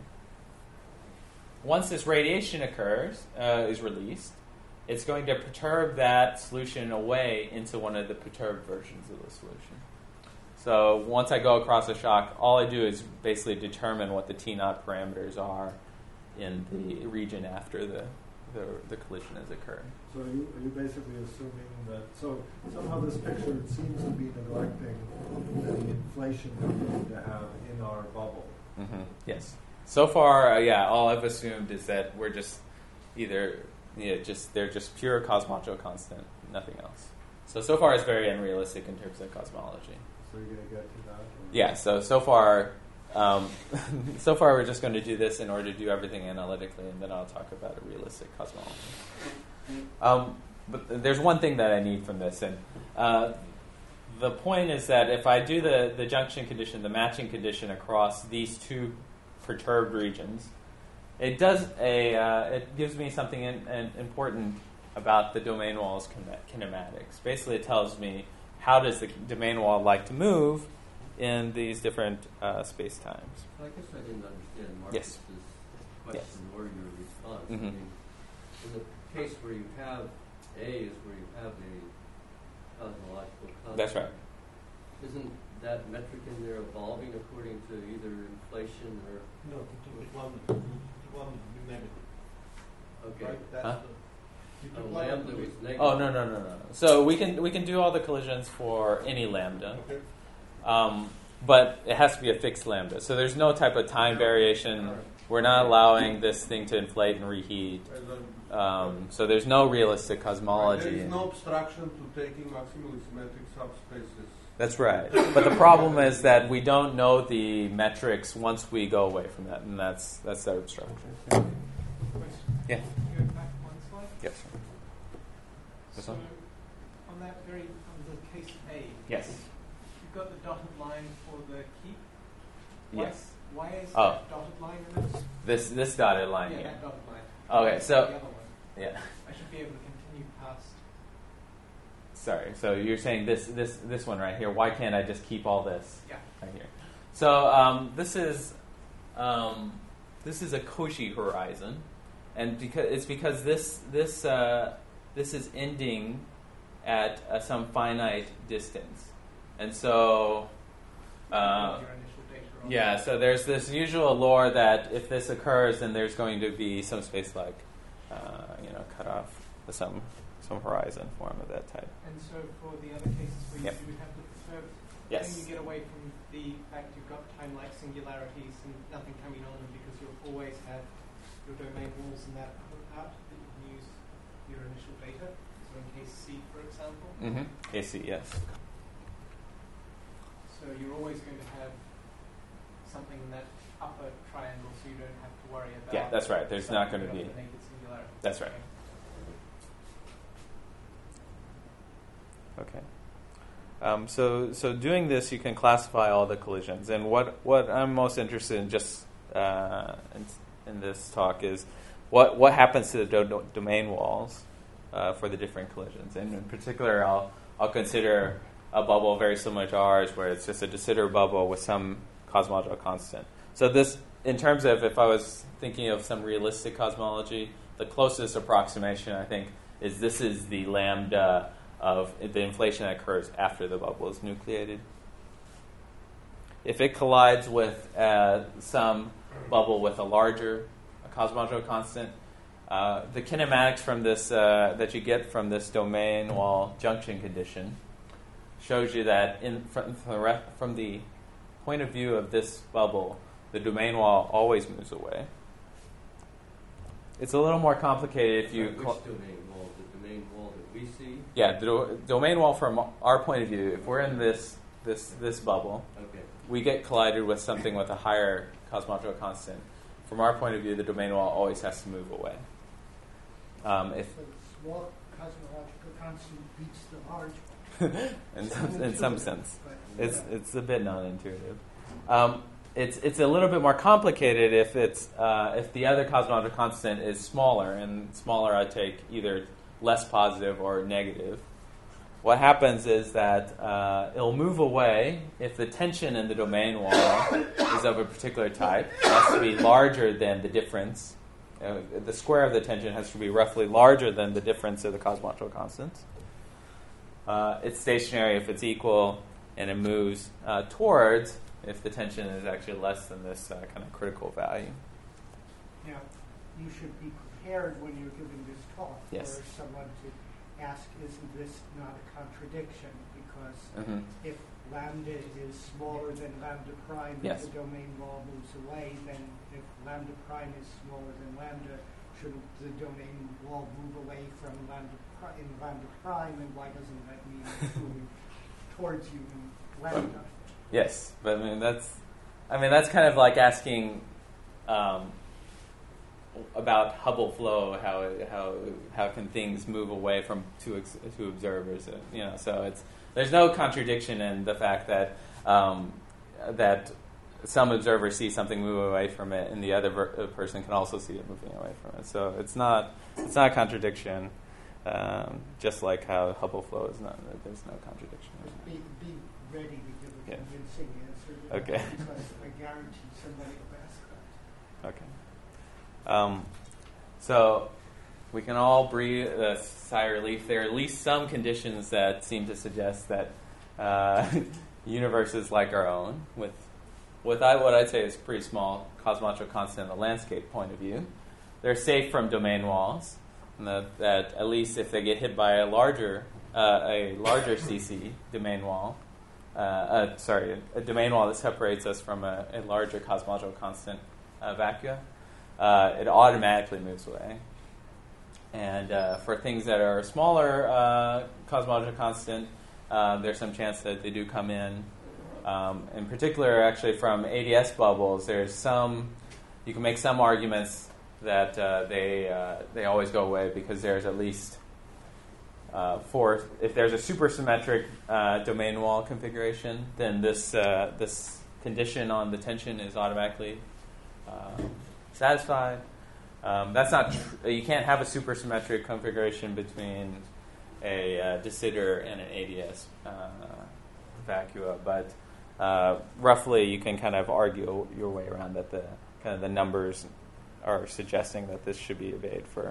S1: Once this radiation occurs, uh, is released, it's going to perturb that solution away into one of the perturbed versions of the solution. So once I go across a shock, all I do is basically determine what the T naught parameters are in the region after the, the, the collision has occurred.
S3: So are you, are you basically assuming that, so somehow this picture seems to be neglecting the inflation we need to have in our bubble.
S1: Mm-hmm. Yes. So far, uh, yeah, all I've assumed is that we're just either, yeah, just they're just pure cosmological constant, nothing else. So, so far it's very unrealistic in terms of cosmology.
S3: So you're going to get to that? Or?
S1: Yeah, so, so far, um, so far we're just going to do this in order to do everything analytically, and then I'll talk about a realistic cosmology. Um, but there's one thing that I need from this, and uh, the point is that if I do the, the junction condition, the matching condition across these two perturbed regions, it does a uh, it gives me something in, in important about the domain wall's kinematics. Basically, it tells me how does the domain wall like to move in these different uh, space times.
S4: I guess I didn't understand Marcus's
S1: Yes.
S4: question
S1: Yes.
S4: or your response.
S1: Mm-hmm.
S4: I mean, in the case where you have A is where you have a cosmological constant.
S1: That's right.
S4: Isn't that metric in there evolving according to either inflation or...
S2: No, the one, the one you negative.
S4: Okay.
S2: Right? That's
S1: Huh?
S2: the, you
S4: A
S2: took one
S4: lambda
S2: of the-
S4: was negative.
S1: Oh no no no no. So we can we can do all the collisions for any lambda,
S2: Okay.
S1: um, but it has to be a fixed lambda. So there's no type of time variation. We're not allowing this thing to inflate and reheat.
S2: And then-
S1: Um, so there's no realistic cosmology.
S2: There is no obstruction to taking maximally symmetric subspaces.
S1: That's right. But the problem is that we don't know the metrics once we go away from that, and that's that's our obstruction.
S10: Question.
S1: Yeah.
S10: Can you go back one slide?
S1: Yes. This
S10: So,
S1: one?
S10: on that very, on the case A,
S1: Yes.
S10: you've got the dotted line for the keep. Why-
S1: Yes.
S10: Why is
S1: Oh.
S10: that dotted line in this?
S1: This this dotted line
S10: Yeah,
S1: here.
S10: that dotted line.
S1: Okay,
S10: Why
S1: so-
S10: is the other one?
S1: Yeah.
S10: I should be able to continue past.
S1: Sorry. So you're saying this this this one right here. Why can't I just keep all this
S10: Yeah.
S1: right here? So um, this is um, this is a Cauchy horizon, and because it's because this this uh, this is ending at uh, some finite distance, and so. Uh,
S10: your initial data on
S1: Yeah, so there's this usual lore that if this occurs, then there's going to be some space like, uh, you know, cut off some some horizon form of that type.
S10: And so for the other cases where
S1: Yep.
S10: you do have the perturbed,
S1: Yes.
S10: then you get away from the fact you've got time-like singularities and nothing coming on them because you'll always have your domain walls and that out that you can use your initial data. So in case C, for example,
S1: Mm-hmm. A C, yes.
S10: so you're always going to have something in that upper triangle, so you don't have to worry about.
S1: Yeah, that's right. There's not
S10: something
S1: going to
S10: with
S1: be.
S10: a naked singularity.
S1: That's right. Okay. Um, so, so doing this, you can classify all the collisions, and what, what I'm most interested in, just uh, in, in this talk, is what what happens to the do- domain walls uh, for the different collisions, and in particular, I'll I'll consider a bubble very similar to ours, where it's just a de Sitter bubble with some cosmological constant. So this, in terms of if I was thinking of some realistic cosmology, the closest approximation, I think, is this is the lambda of the inflation that occurs after the bubble is nucleated. If it collides with uh, some bubble with a larger cosmological constant, uh, the kinematics from this uh, that you get from this domain wall junction condition shows you that in from, from, the ref, from the point of view of this bubble, the domain wall always moves away. It's a little more complicated if you.
S4: Which
S1: Call,
S4: domain wall? The domain wall that we see?
S1: yeah, the do- domain wall from our point of view. If we're in this this this bubble,
S4: Okay.
S1: we get collided with something with a higher cosmological constant. From our point of view, the domain wall always has to move away. Um, if
S8: The small cosmological constant beats the large.
S1: in some in some sense,
S8: But,
S1: it's it's a bit non-intuitive. Um, it's it's a little bit more complicated if it's uh, if the other cosmological constant is smaller, and smaller I take either less positive or negative. What happens is that uh, it'll move away if the tension in the domain wall is of a particular type. It has to be larger than the difference. Uh, the square of the tension has to be roughly larger than the difference of the cosmological constants. Uh, it's stationary if it's equal, and it moves uh, towards if the tension is actually less than this uh, kind of critical value.
S8: Now, you should be prepared when you're giving this talk
S1: Yes.
S8: for someone to ask, isn't this not a contradiction? Because
S1: Mm-hmm.
S8: if lambda is smaller than lambda prime,
S1: Yes.
S8: if the domain wall moves away, then if lambda prime is smaller than lambda, shouldn't the domain wall move away from lambda pri- in lambda prime, and why doesn't that mean it's moving towards you in lambda?
S1: Yes, but I mean that's, I mean that's kind of like asking um, about Hubble flow. How how how can things move away from two ex- two observers? Uh, you know, so it's there's no contradiction in the fact that um, that some observers see something move away from it, and the other ver- person can also see it moving away from it. So it's not it's not a contradiction. Um, just like how Hubble flow is not, there's no contradiction.
S8: Be, be ready to give a
S1: Yeah.
S8: convincing answer to
S1: Okay.
S8: that, because I guarantee somebody will ask that.
S1: Okay. Um, so we can all breathe a sigh of relief. There are at least some conditions that seem to suggest that uh, universes like our own, with with I, what I'd say is pretty small cosmological constant in the landscape point of view, they're safe from domain walls. And that, that at least if they get hit by a larger uh, a larger C C domain wall, uh, uh, sorry, a domain wall that separates us from a, a larger cosmological constant uh, vacua, uh, it automatically moves away. And uh, for things that are smaller uh, cosmological constant, uh, there's some chance that they do come in. Um, in particular, actually, from A D S bubbles, there's some, you can make some arguments that uh, they uh, they always go away because there's at least uh, for if there's a supersymmetric uh, domain wall configuration, then this uh, this condition on the tension is automatically uh, satisfied. Um, that's not tr- you can't have a supersymmetric configuration between a uh, de Sitter and an A D S uh, vacua, but uh, roughly you can kind of argue your way around that the kind of the numbers are suggesting that this should be obeyed for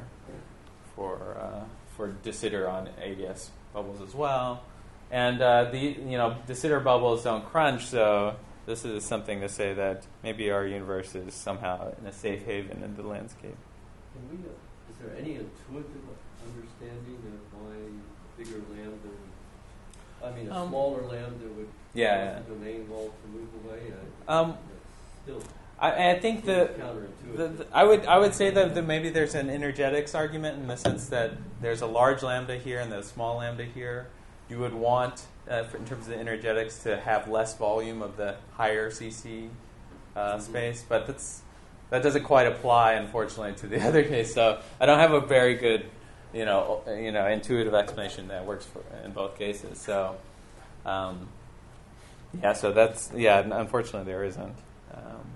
S1: for uh, for de Sitter on A D S bubbles as well. And uh, the you know de Sitter bubbles don't crunch, so this is something to say that maybe our universe is somehow in a safe haven in the landscape.
S4: Can we, uh, is there any intuitive understanding of why bigger lambda would, I mean, a
S1: Um,
S4: smaller lambda would
S1: Yeah,
S4: cause the domain wall to move away? Uh,
S1: Um,
S4: Still
S1: I, I think the,
S4: counterintuitive.
S1: the, the I would I would say that the, maybe there's an energetics argument in the sense that there's a large lambda here and there's a small lambda here. You would want, uh, for, in terms of the energetics, to have less volume of the higher C C uh,
S4: Mhm.
S1: space, but that's that doesn't quite apply, unfortunately, to the other case. So I don't have a very good, you know, you know, intuitive explanation that works for in both cases. So, um, yeah, so that's yeah. Unfortunately, there isn't. Um,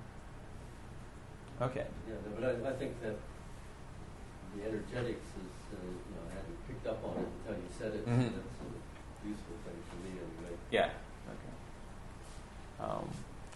S1: okay.
S4: Yeah, but I, I think that the energetics is, uh, you know, I hadn't picked up on it until you said it.
S1: Mhm.
S4: So that's a useful thing for me anyway.
S1: Yeah. Okay. Um,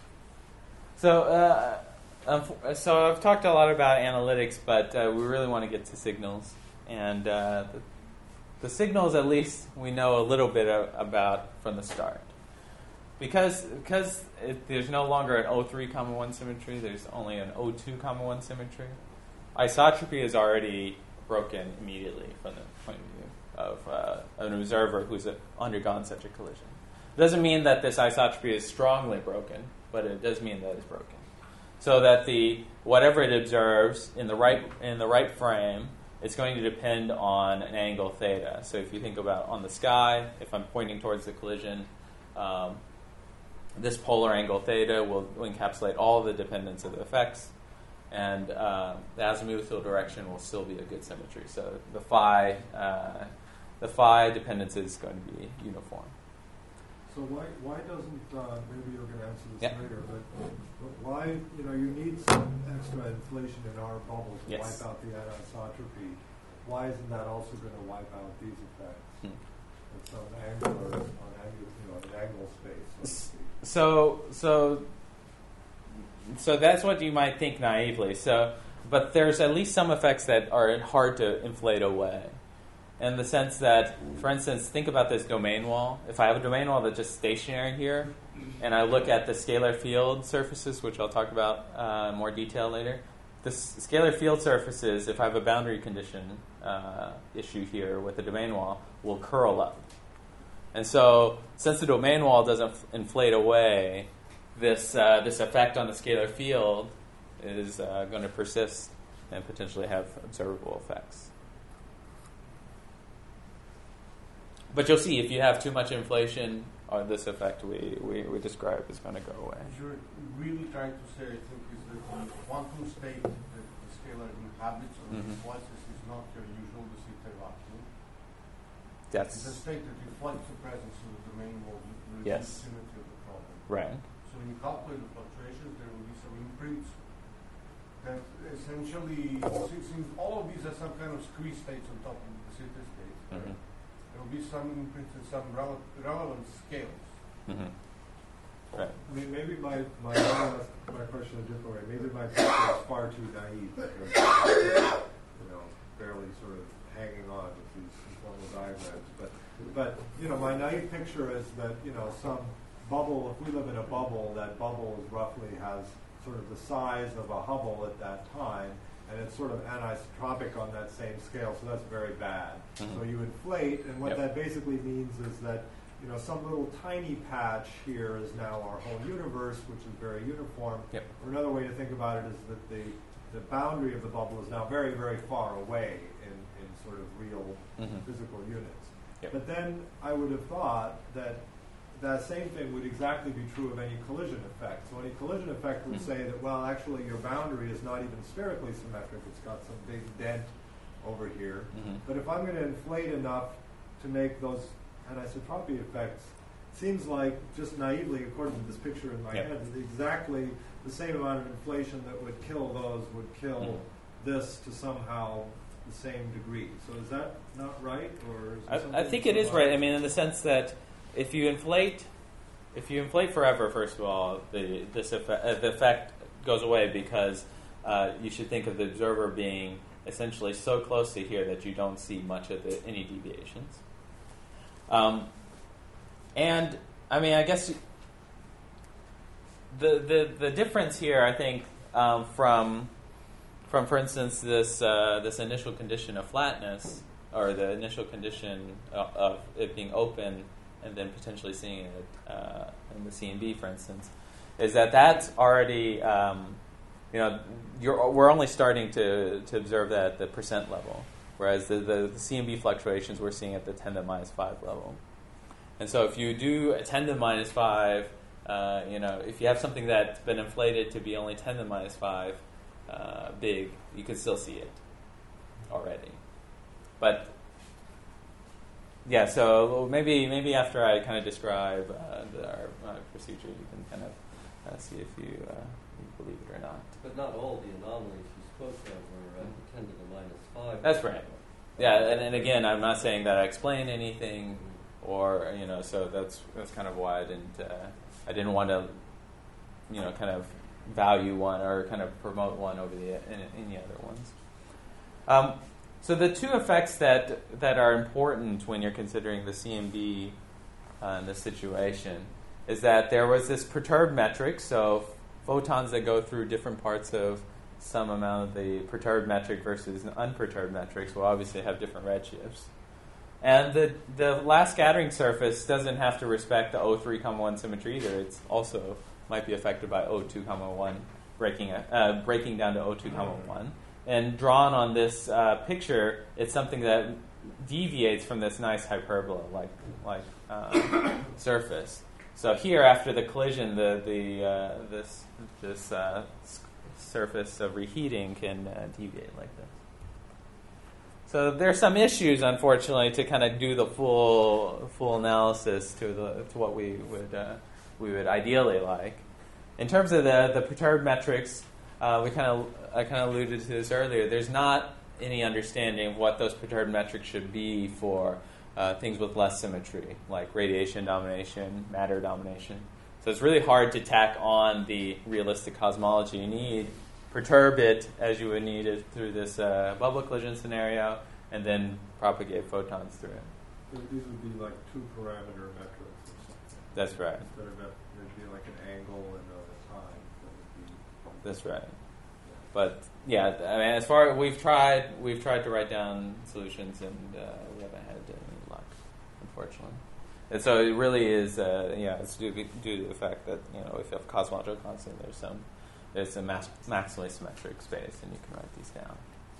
S1: so, uh, um, so I've talked a lot about analytics, but uh, we really want to get to signals, and uh, the, the signals, at least, we know a little bit of, about from the start, because because it, there's no longer an O three comma one symmetry. There's only an O two comma one symmetry. Isotropy is already broken immediately from the point of view of uh, an observer who's uh, undergone such a collision. It doesn't mean that this isotropy is strongly broken, but it does mean that it's broken. So that the whatever it observes in the right in the right frame, it's going to depend on an angle theta. So if you think about on the sky, if I'm pointing towards the collision, um, this polar angle theta will, will encapsulate all the dependence of the effects, and uh, the azimuthal direction will still be a good symmetry. So the phi uh, the phi dependence is going to be uniform.
S3: So why why doesn't uh, maybe you're going to answer this
S1: Yep.
S3: later, but, but why you know you need some extra inflation in our bubble to
S1: Yes.
S3: wipe out the anisotropy? Why isn't that also going to wipe out these effects?
S1: Hmm.
S3: At some angular on angular you know an angle space. So, to speak.
S1: So, so, so that's what you might think naively. So, but there's at least some effects that are hard to inflate away. In the sense that, for instance, think about this domain wall. If I have a domain wall that's just stationary here, and I look at the scalar field surfaces, which I'll talk about uh, in more detail later, the s- scalar field surfaces, if I have a boundary condition uh, issue here with the domain wall, will curl up. And so, since the domain wall doesn't f- inflate away, this uh, this effect on the scalar field is uh, going to persist and potentially have observable effects. But you'll see, if you have too much inflation, or this effect we, we, we described is going to go away.
S2: What you're really trying to say, I think, is that the quantum state that the scalar inhabits or
S1: Mhm.
S2: influences is not your usual de Sitter vacuum.
S1: That's
S2: It's a state that reflects the presence of the domain wall, the
S1: Yes.
S2: symmetry of the problem.
S1: right.
S2: So when you calculate the fluctuations, there will be some imprints that essentially, since since all of these are some kind of squeeze states on top of the de Sitter state,
S1: Mhm.
S2: there will be some imprints in some rele- relevant scales.
S1: Mm-hmm. Right.
S3: I mean, maybe my my, my question a different way. Maybe my picture is far too naive. Because, you know, barely sort of hanging on with these informal diagrams. But but you know, my naive picture is that you know some bubble. If we live in a bubble, that bubble is roughly has sort of the size of a Hubble at that time, and it's sort of anisotropic on that same scale. So that's very bad.
S1: Mhm.
S3: So you inflate, and what
S1: Yep.
S3: that basically means is that you know, some little tiny patch here is now our whole universe, which is very uniform.
S1: Yep.
S3: Or another way to think about it is that the, the boundary of the bubble is now very, very far away in, in sort of real
S1: Mhm.
S3: physical units.
S1: Yep.
S3: But then I would have thought that that same thing would exactly be true of any collision effect. So any collision effect would
S1: Mhm.
S3: say that, well, actually your boundary is not even spherically symmetric. It's got some big dent over here.
S1: Mhm.
S3: But if I'm going to inflate enough to make those anisotropy effects, seems like, just naively, according to this picture in my
S1: Yep.
S3: head, that exactly the same amount of inflation that would kill those would kill
S1: Mhm.
S3: this to somehow the same degree. So is that not right, or is there
S1: I, I
S3: something
S1: think it is
S3: about-
S1: right. I mean, in the sense that if you inflate, if you inflate forever, first of all, the this effect, uh, the effect goes away because uh, you should think of the observer being essentially so close to here that you don't see much of the, any deviations. Um, and I mean, I guess the the the difference here, I think, um, from from for instance this uh, this initial condition of flatness, or the initial condition of, of it being open, and then potentially seeing it uh, in the C and B, for instance, is that that's already um, you know you're we're only starting to to observe that at the percent level. Whereas the, the, the C and B fluctuations we're seeing at the ten to the minus five level. And so if you do a ten to the minus five, uh, you know, if you have something that's been inflated to be only ten to the minus five uh, big, you can still see it already. But, yeah, so maybe maybe after I kind of describe uh, the, our, our procedure, you can kind of uh, see if you, uh, you believe it or not.
S4: But not all the anomalies you spoke of were at the ten to the minus five.
S1: That's right. Yeah, and, and again, I'm not saying that I explain anything, or you know, so that's that's kind of why I didn't uh, I didn't want to, you know, kind of value one or kind of promote one over the any, any other ones. Um, so the two effects that that are important when you're considering the C and B uh, in this situation is that there was this perturbed metric, so photons that go through different parts of some amount of the perturbed metric versus unperturbed metrics will obviously have different redshifts. And the the last scattering surface doesn't have to respect the O three comma one symmetry either. It's also might be affected by O two comma one breaking uh, breaking down to O two comma one. And drawn on this uh, picture, it's something that deviates from this nice hyperbola like like uh, surface. So here, after the collision, the the uh, this this uh, surface of reheating can uh, deviate like this. so there's some issues, unfortunately, to kind of do the full full analysis to the to what we would uh, we would ideally like. In terms of the the perturbed metrics, uh, we kind of I kind of alluded to this earlier. There's not any understanding of what those perturbed metrics should be for uh, things with less symmetry, like radiation domination, matter domination. So it's really hard to tack on the realistic cosmology you need, perturb it as you would need it through this uh, bubble collision scenario, and then propagate photons through it.
S3: So these would be like two parameter metrics or something.
S1: That's right.
S3: Instead of that, there'd be like an angle and a time. That would be,
S1: That's right. But yeah, I mean, as far we've tried, we've tried to write down solutions, and uh, we haven't had any luck, unfortunately. And so it really is, uh, yeah, it's due, due to the fact that, you know, if you have cosmological constant, there's some, there's a mass, maximally symmetric space, and you can write these down.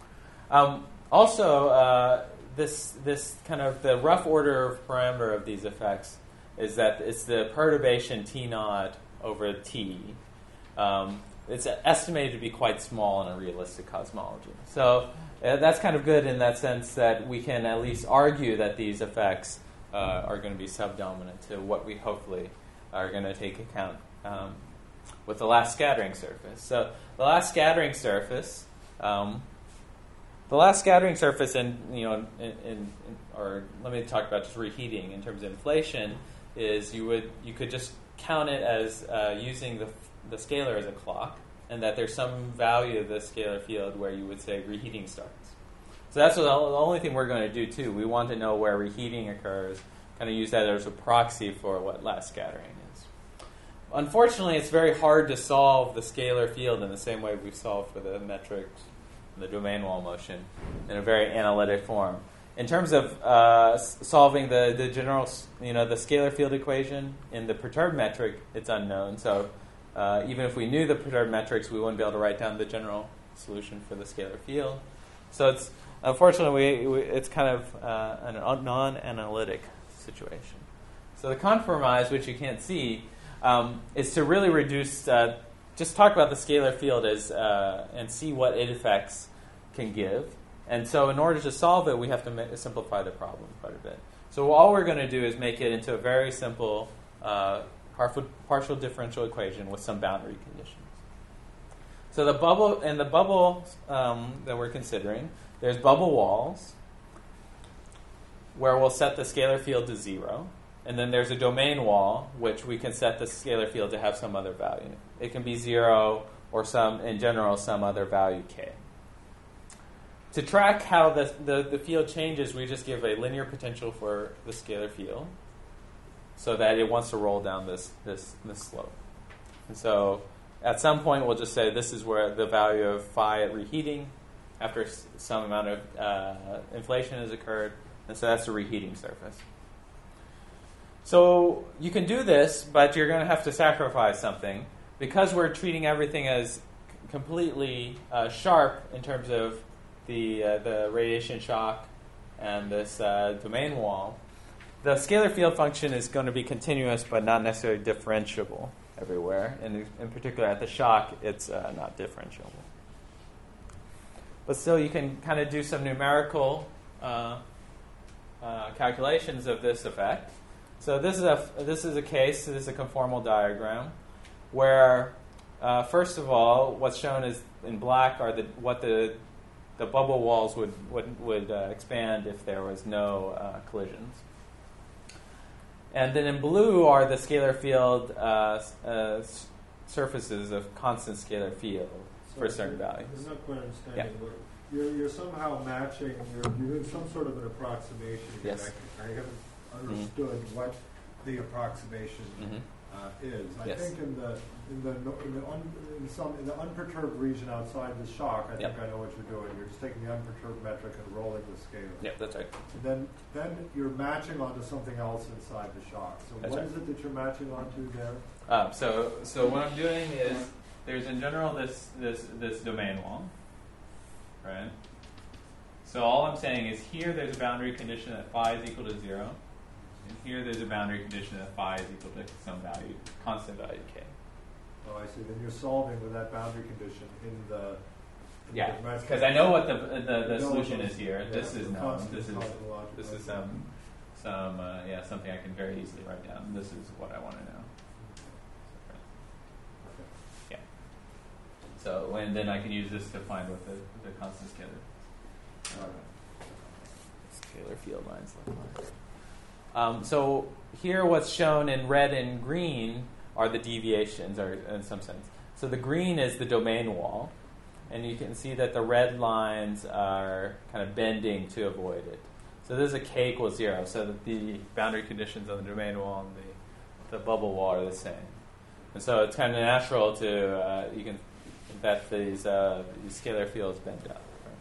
S1: Um, also, uh, this this kind of the rough order of parameter of these effects is that it's the perturbation T naught over T. Um, it's estimated to be quite small in a realistic cosmology. So uh, that's kind of good in that sense that we can at least argue that these effects uh, are going to be subdominant to what we hopefully are going to take account um, with the last scattering surface. So the last scattering surface, um, the last scattering surface, in you know, in, in, in, or let me talk about just reheating in terms of inflation, is you would you could just count it as uh, using the the scalar as a clock, and that there's some value of the scalar field where you would say reheating starts. So that's what the only thing we're going to do too. We want to know where reheating occurs, kind of use that as a proxy for what last scattering is. Unfortunately, it's very hard to solve the scalar field in the same way we've solved for the metrics, the domain wall motion, in a very analytic form. In terms of uh, solving the, the general, you know, the scalar field equation in the perturbed metric, it's unknown. So uh, even if we knew the perturbed metrics, we wouldn't be able to write down the general solution for the scalar field. So it's unfortunately we, we, it's kind of uh, a non-analytic situation. So the compromise, which you can't see, um, is to really reduce. Uh, just talk about the scalar field as uh, and see what it effects can give. And so in order to solve it, we have to ma- simplify the problem quite a bit. So all we're going to do is make it into a very simple uh, partial, partial differential equation with some boundary conditions. So the bubble, in the bubble um, that we're considering, there's bubble walls where we'll set the scalar field to zero. And then there's a domain wall, which we can set the scalar field to have some other value. It can be zero or some, in general, some other value k. To track how the, the, the field changes, we just give a linear potential for the scalar field so that it wants to roll down this, this, this slope. And so at some point, we'll just say this is where the value of phi at reheating after some amount of uh, inflation has occurred. And so that's the reheating surface. So you can do this, but you're going to have to sacrifice something. Because we're treating everything as completely uh, sharp in terms of the uh, the radiation shock and this uh, domain wall, the scalar field function is going to be continuous but not necessarily differentiable everywhere. And in particular at the shock, it's uh, not differentiable. But still, you can kind of do some numerical uh, uh, calculations of this effect. So this is a this is a case. This is a conformal diagram where, uh, first of all, what's shown is in black are the what the the bubble walls would would, would uh, expand if there was no uh, collisions. And then in blue are the scalar field uh, uh, s- surfaces of constant scalar field
S3: so
S1: for certain values.
S3: I'm not quite understanding.
S1: Yeah.
S3: What, you're, you're somehow matching, you're, you're doing some sort of an approximation. here.
S1: Yes.
S3: I, I haven't understood mm-hmm. what the approximation
S1: Mm-hmm.
S3: uh, is. I
S1: Yes.
S3: think in the in the no- in the, un, in some in the unperturbed region outside the shock, I
S1: Yep.
S3: think I know what you're doing. You're just taking the unperturbed metric and rolling the scale.
S1: Yep, that's right.
S3: And then then you're matching onto something else inside the shock. So
S1: That's
S3: what
S1: right.
S3: is it that you're matching onto there?
S1: Um, so, so what I'm doing is there's in general this this this domain wall, right? So all I'm saying is here there's a boundary condition that phi is equal to zero, and here there's a boundary condition that phi is equal to some value, constant value k.
S3: Oh, I see. Then you're solving with that boundary condition in the
S1: Yeah,
S3: Mass
S1: because I know what the the, the
S3: You know
S1: solution
S3: what
S1: is here.
S3: yeah,
S1: This is
S3: the
S1: known.
S3: constant
S1: This is
S3: cosmological
S1: this is
S3: idea.
S1: some some uh, yeah something I can very easily write down. This is what I want to know.
S3: Okay.
S1: Yeah. So and then I can use this to find what the the constant scalar uh, scalar field lines look like. Um, so here, what's shown in red and green are the deviations, or in some sense. So the green is the domain wall, and you can see that the red lines are kind of bending to avoid it. So this is a k equals zero, so that the boundary conditions on the domain wall and the, the bubble wall are the same. And so it's kind of natural to uh, you can that these uh, these scalar fields bend up.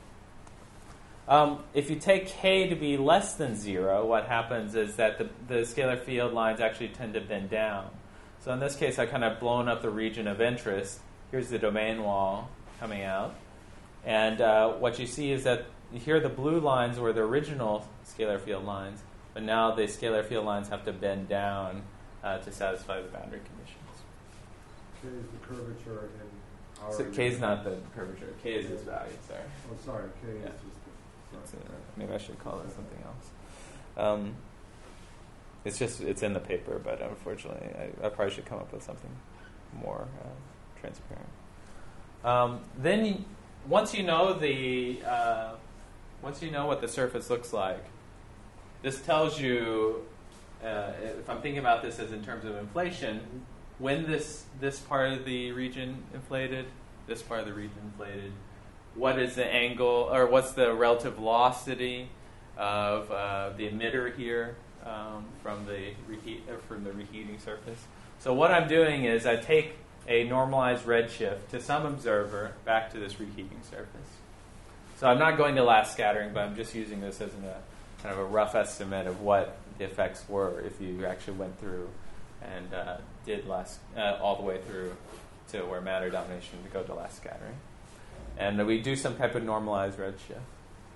S1: Right? Um, if you take k to be less than zero, what happens is that the, the scalar field lines actually tend to bend down. So in this case, I kind of blown up the region of interest. Here's the domain wall coming out. And uh, what you see is that here the blue lines were the original scalar field lines, but now the scalar field lines have to bend down uh, to satisfy the boundary conditions.
S3: K is the curvature in our...
S1: So k is not the curvature. K is its value, sorry.
S3: Oh, sorry. K
S1: Yeah.
S3: is just the...
S1: It's, uh, maybe I should call it something else. Um, it's just, it's in the paper, but unfortunately I, I probably should come up with something more uh, transparent. Um, then you, once you know the uh, once you know what the surface looks like, this tells you, uh, if I'm thinking about this as in terms of inflation, when this this part of the region inflated, this part of the region inflated, what is the angle, or what's the relative velocity of uh, the emitter here um, from the reheat, or from the reheating surface? So what I'm doing is I take a normalized redshift to some observer back to this reheating surface. So I'm not going to last scattering, but I'm just using this as a kind of a rough estimate of what the effects were if you actually went through and uh, did last uh, all the way through to where matter domination would go to last scattering. And we do some type of normalized redshift.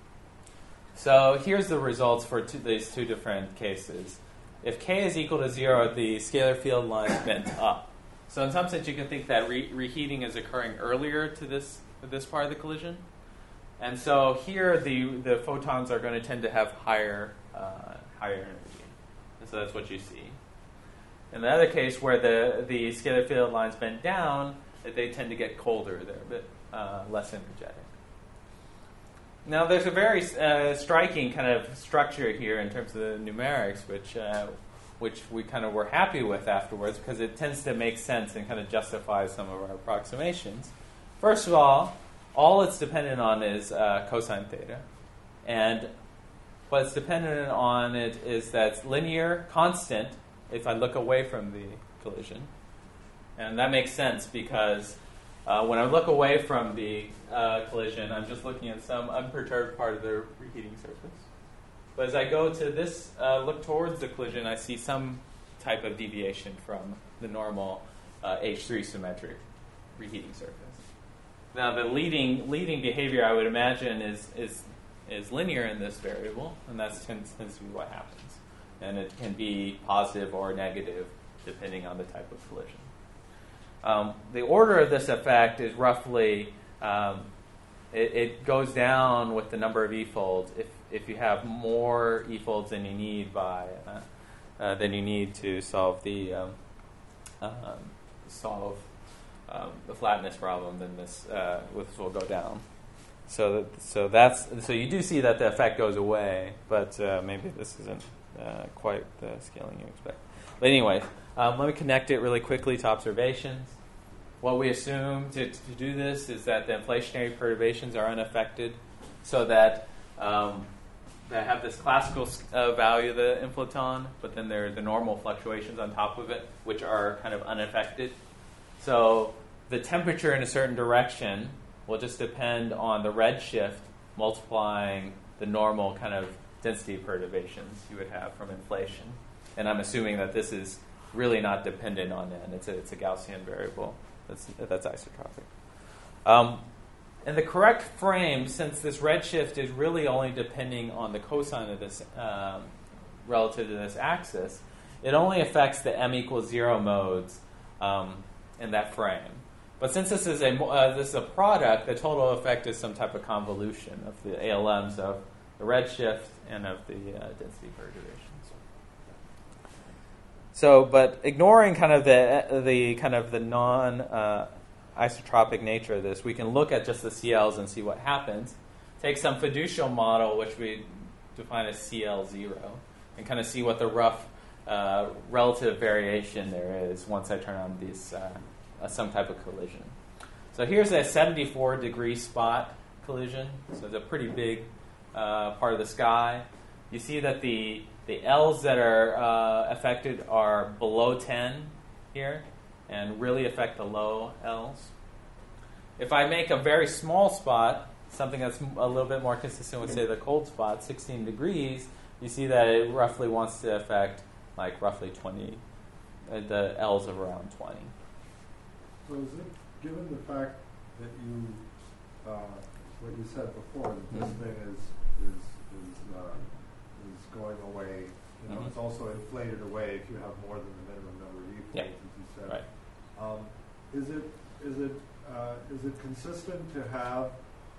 S1: So here's the results for two, these two different cases. If k is equal to zero, the scalar field line bent up. So in some sense, you can think that re- reheating is occurring earlier to this this part of the collision. And so here, the the photons are going to tend to have higher uh, higher energy. And so that's what you see. In the other case, where the, the scalar field lines bend down, they tend to get colder. They're a bit uh, less energetic. Now, there's a very uh, striking kind of structure here in terms of the numerics, which uh, which we kind of were happy with afterwards because it tends to make sense and kind of justify some of our approximations. First of all, all it's dependent on is uh, cosine theta. And what's dependent on it is that it's linear, constant, if I look away from the collision. And that makes sense because uh, when I look away from the uh, collision, I'm just looking at some unperturbed part of the reheating surface. But as I go to this, uh, look towards the collision, I see some type of deviation from the normal uh, H three symmetric reheating surface. Now, the leading leading behavior, I would imagine, is is is linear in this variable, and that tends, tends to be what happens. And it can be positive or negative, depending on the type of collision. Um, the order of this effect is roughly, um, it, it goes down with the number of E-folds if, if you have more E-folds than you need by uh, uh, than you need to solve the um, um, solve um, the flatness problem, then this uh, this will go down. So that, so that's so you do see that the effect goes away, but uh, maybe this isn't uh, quite the scaling you expect. But anyway, um, let me connect it really quickly to observations. What we assume to, to do this is that the inflationary perturbations are unaffected, so that um, they have this classical uh, value of the inflaton, but then there are the normal fluctuations on top of it, which are kind of unaffected. So the temperature in a certain direction will just depend on the redshift multiplying the normal kind of density perturbations you would have from inflation. And I'm assuming that this is really not dependent on n. It's a, it's a Gaussian variable that's, that's isotropic. Um, in the correct frame, since this redshift is really only depending on the cosine of this um, relative to this axis, it only affects the m equals zero modes um, in that frame. But since this is a mo- uh, this is a product, the total effect is some type of convolution of the A L Ms of the redshift and of the uh, density perturbations. So, but ignoring kind of the the kind of the non uh, isotropic nature of this, we can look at just the C Ls and see what happens. Take some fiducial model, which we define as C L zero, and kind of see what the rough uh, relative variation there is once I turn on these uh, uh, some type of collision. So here's a seventy-four degree spot collision. So it's a pretty big uh, part of the sky. You see that the the L's that are uh, affected are below ten here, and really affect the low L's. If I make a very small spot, something that's a little bit more consistent with, say, the cold spot, sixteen degrees, you see that it roughly wants to affect, like, roughly twenty, uh, the L's of around twenty.
S3: So is it, given the fact that you, uh, what you said before, that this
S1: Mhm.
S3: thing is, is, is, uh, is going away, you know,
S1: Mhm.
S3: it's also inflated away if you have more than the minimum number of E
S1: Yeah.
S3: folds, as you said.
S1: Right.
S3: Um, is it, is it, uh, is it consistent to have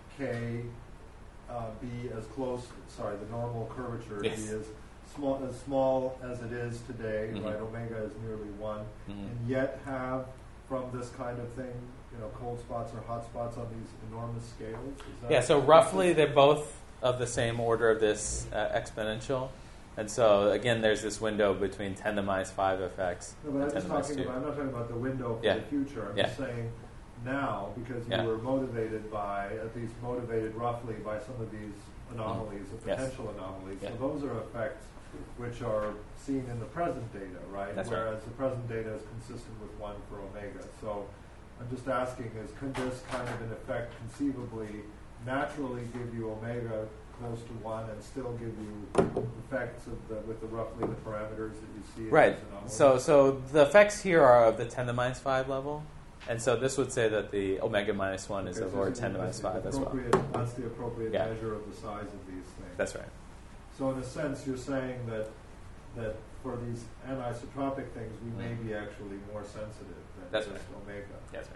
S3: K uh, be as close, sorry, the normal curvature
S1: Yes.
S3: be as small, as small as it is today,
S1: Mhm.
S3: right? Omega is nearly one,
S1: Mhm.
S3: and yet have from this kind of thing, you know, cold spots or hot spots on these enormous scales? Is that
S1: Yeah, so roughly they're both of the same order of this uh, exponential. And so, again, there's this window between ten to the minus five effects
S3: No, but I'm
S1: and ten
S3: just
S1: to the minus
S3: talking
S1: two.
S3: about, I'm not talking about the window for
S1: Yeah.
S3: the future. I'm
S1: Yeah.
S3: just saying now, because you
S1: Yeah.
S3: were motivated by, at least motivated roughly by some of these anomalies,
S1: Mhm.
S3: the
S1: Yes.
S3: potential anomalies.
S1: Yeah.
S3: So those are effects which are seen in the present data, right?
S1: That's right.
S3: Whereas the present data is consistent with one for omega. So I'm just asking, is could this kind of an effect conceivably naturally give you omega close to one and still give you effects of the, with the roughly the parameters that you see in
S1: Right.
S3: these anomalies?
S1: So, so the effects here are of the ten to the minus five level. And so this would say that the omega minus one is
S3: Okay,
S1: of
S3: so
S1: order
S3: it's
S1: ten to the minus
S3: the
S1: five as well.
S3: appropriate- That's the appropriate
S1: Yeah.
S3: measure of the size of these things.
S1: That's right.
S3: So in a sense, you're saying that that for these anisotropic things, we may
S1: Mhm.
S3: be actually more sensitive than
S1: That's
S3: just
S1: right.
S3: omega.
S1: That's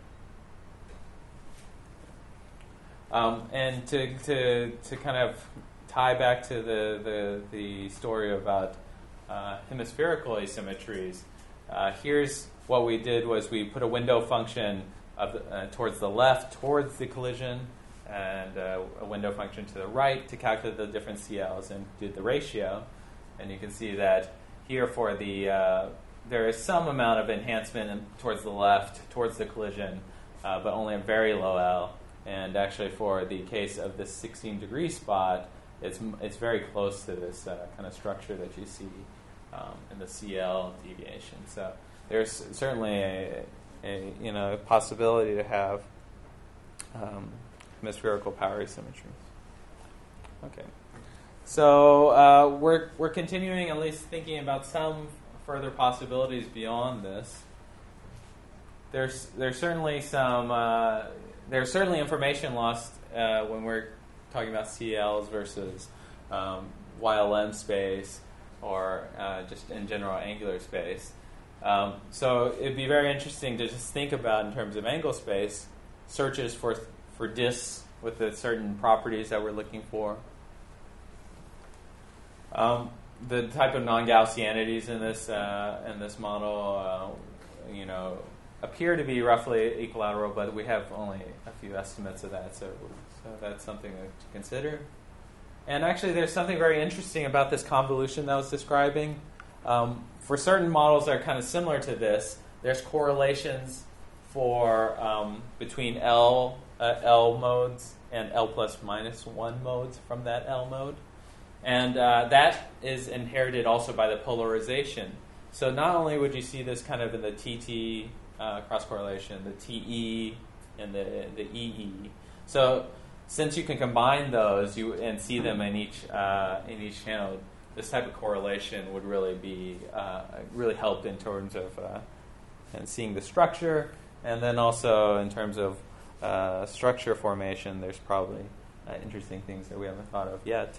S1: right. Um, and to, to, to kind of tie back to the, the, the story about uh, hemispherical asymmetries, uh, here's what we did was we put a window function of, uh, towards the left, towards the collision, and uh, a window function to the right to calculate the different C Ls and did the ratio. And you can see that here for the, uh, there is some amount of enhancement in, towards the left, towards the collision, uh, but only a very low L. And actually for the case of this sixteen degree spot, it's, it's very close to this uh, kind of structure that you see um, in the C L deviation. So there's certainly a, a you know possibility to have um, hemispherical power asymmetry. Okay. So uh, we're we're continuing at least thinking about some further possibilities beyond this. There's there's certainly some uh, there's certainly information lost uh, when we're talking about C Ls versus um, Y L M space or uh, just in general angular space. Um, so it'd be very interesting to just think about in terms of angle space searches for for disks with the certain properties that we're looking for. Um, the type of non-Gaussianities in this uh, in this model, uh, you know, appear to be roughly equilateral, but we have only a few estimates of that, so so that's something to consider. And actually, there's something very interesting about this convolution that I was describing. Um, for certain models that are kind of similar to this, there's correlations for um, between L uh, L modes and L plus minus one modes from that L mode. And uh, that is inherited also by the polarization. So not only would you see this kind of in the T T uh, cross correlation, the T E and the the E E. So since you can combine those you and see them in each uh, in each channel, this type of correlation would really be uh, really help in terms of uh, and seeing the structure, and then also in terms of uh, structure formation. There's probably uh, interesting things that we haven't thought of yet.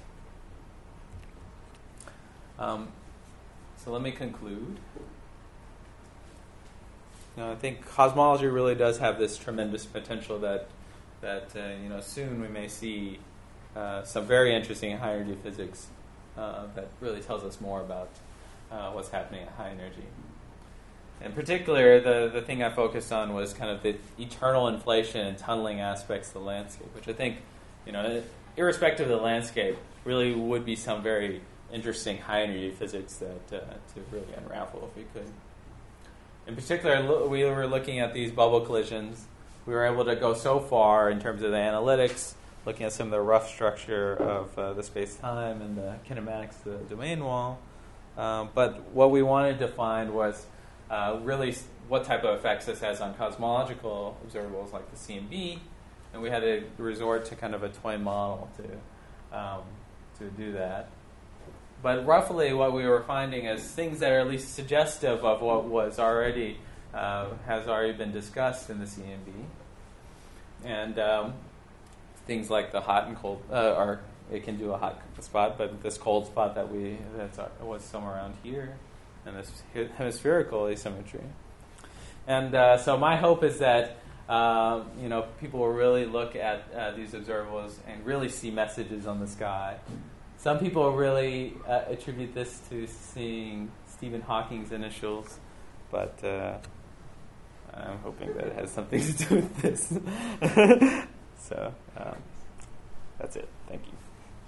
S1: Um, so let me conclude. you know, I think cosmology really does have this tremendous potential that that uh, you know soon we may see uh, some very interesting high energy physics uh, that really tells us more about uh, what's happening at high energy. In particular, the, the thing I focused on was kind of the eternal inflation and tunneling aspects of the landscape, which I think, you know, irrespective of the landscape, really would be some very interesting high-energy physics that uh, to really unravel if we could. In particular, lo- we were looking at these bubble collisions. We were able to go so far in terms of the analytics, looking at some of the rough structure of uh, the space-time and the kinematics of the domain wall. Um, but what we wanted to find was uh, really what type of effects this has on cosmological observables like the C M B, and we had to resort to kind of a toy model to um, to do that. But roughly, what we were finding is things that are at least suggestive of what was already uh, has already been discussed in the C M B, and um, things like the hot and cold, uh, or it can do a hot spot, but this cold spot that we that was somewhere around here, and this hemispherical asymmetry. And uh, so my hope is that uh, you know people will really look at uh, these observables and really see messages on the sky. Some people really uh, attribute this to seeing Stephen Hawking's initials, but uh, I'm hoping that it has something to do with this. So um, that's it. Thank you.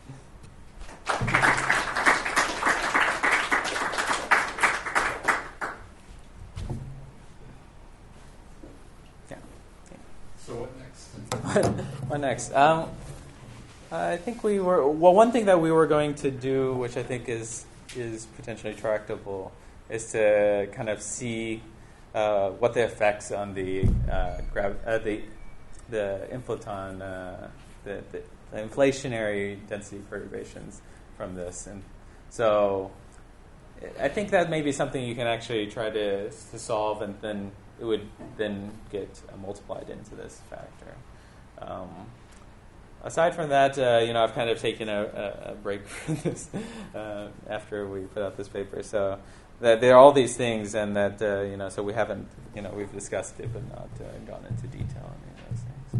S1: Yeah.
S7: So what next?
S1: What next? Um, I think we were well. One thing that we were going to do, which I think is is potentially tractable, is to kind of see uh, what the effects on the uh, grav- uh, the the inflaton, uh, the, the, the inflationary density perturbations from this, and so I think that may be something you can actually try to to solve, and then it would then get uh, multiplied into this factor. Um, Aside from that, uh, you know, I've kind of taken a, a, a break from this uh, after we put out this paper. So that there are all these things, and that uh, you know, so we haven't, you know, we've discussed it, but not uh, gone into detail on any of those things.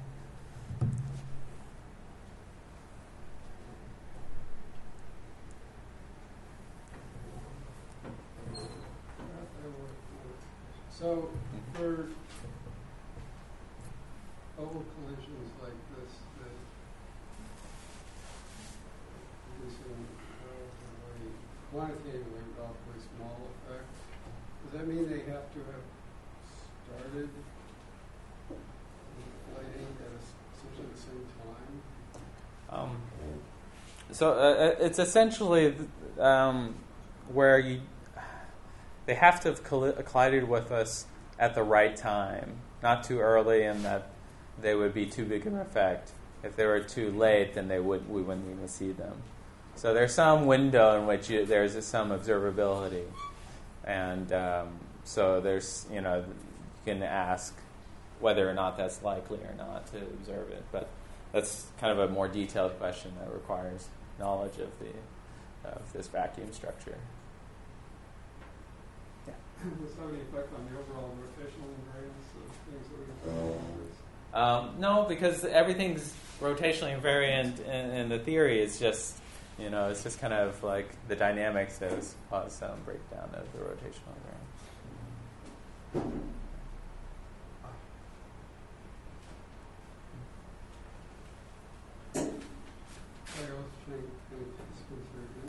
S6: So for bubble collisions like this, that producing relatively quantitatively relatively small effects, does that mean they have to have started inflating at essentially the same time?
S1: Um, so uh, it's essentially um, where you they have to have colli- collided with us at the right time, not too early, and that they would be too big of an effect. If they were too late, then they would we wouldn't even see them. So there's some window in which you, there's some observability, and um, so there's you know you can ask whether or not that's likely or not to observe it, but that's kind of a more detailed question that requires knowledge of the of this vacuum structure. Yeah.
S6: Does this have any effect on the overall rotational invariance of things that we're talking about?
S1: Um, no, because everything's rotationally invariant in, in the theory. It's just, you know, it's just kind of like the dynamics that has caused some breakdown of the rotational invariance.
S6: Okay, let's change, change this one here.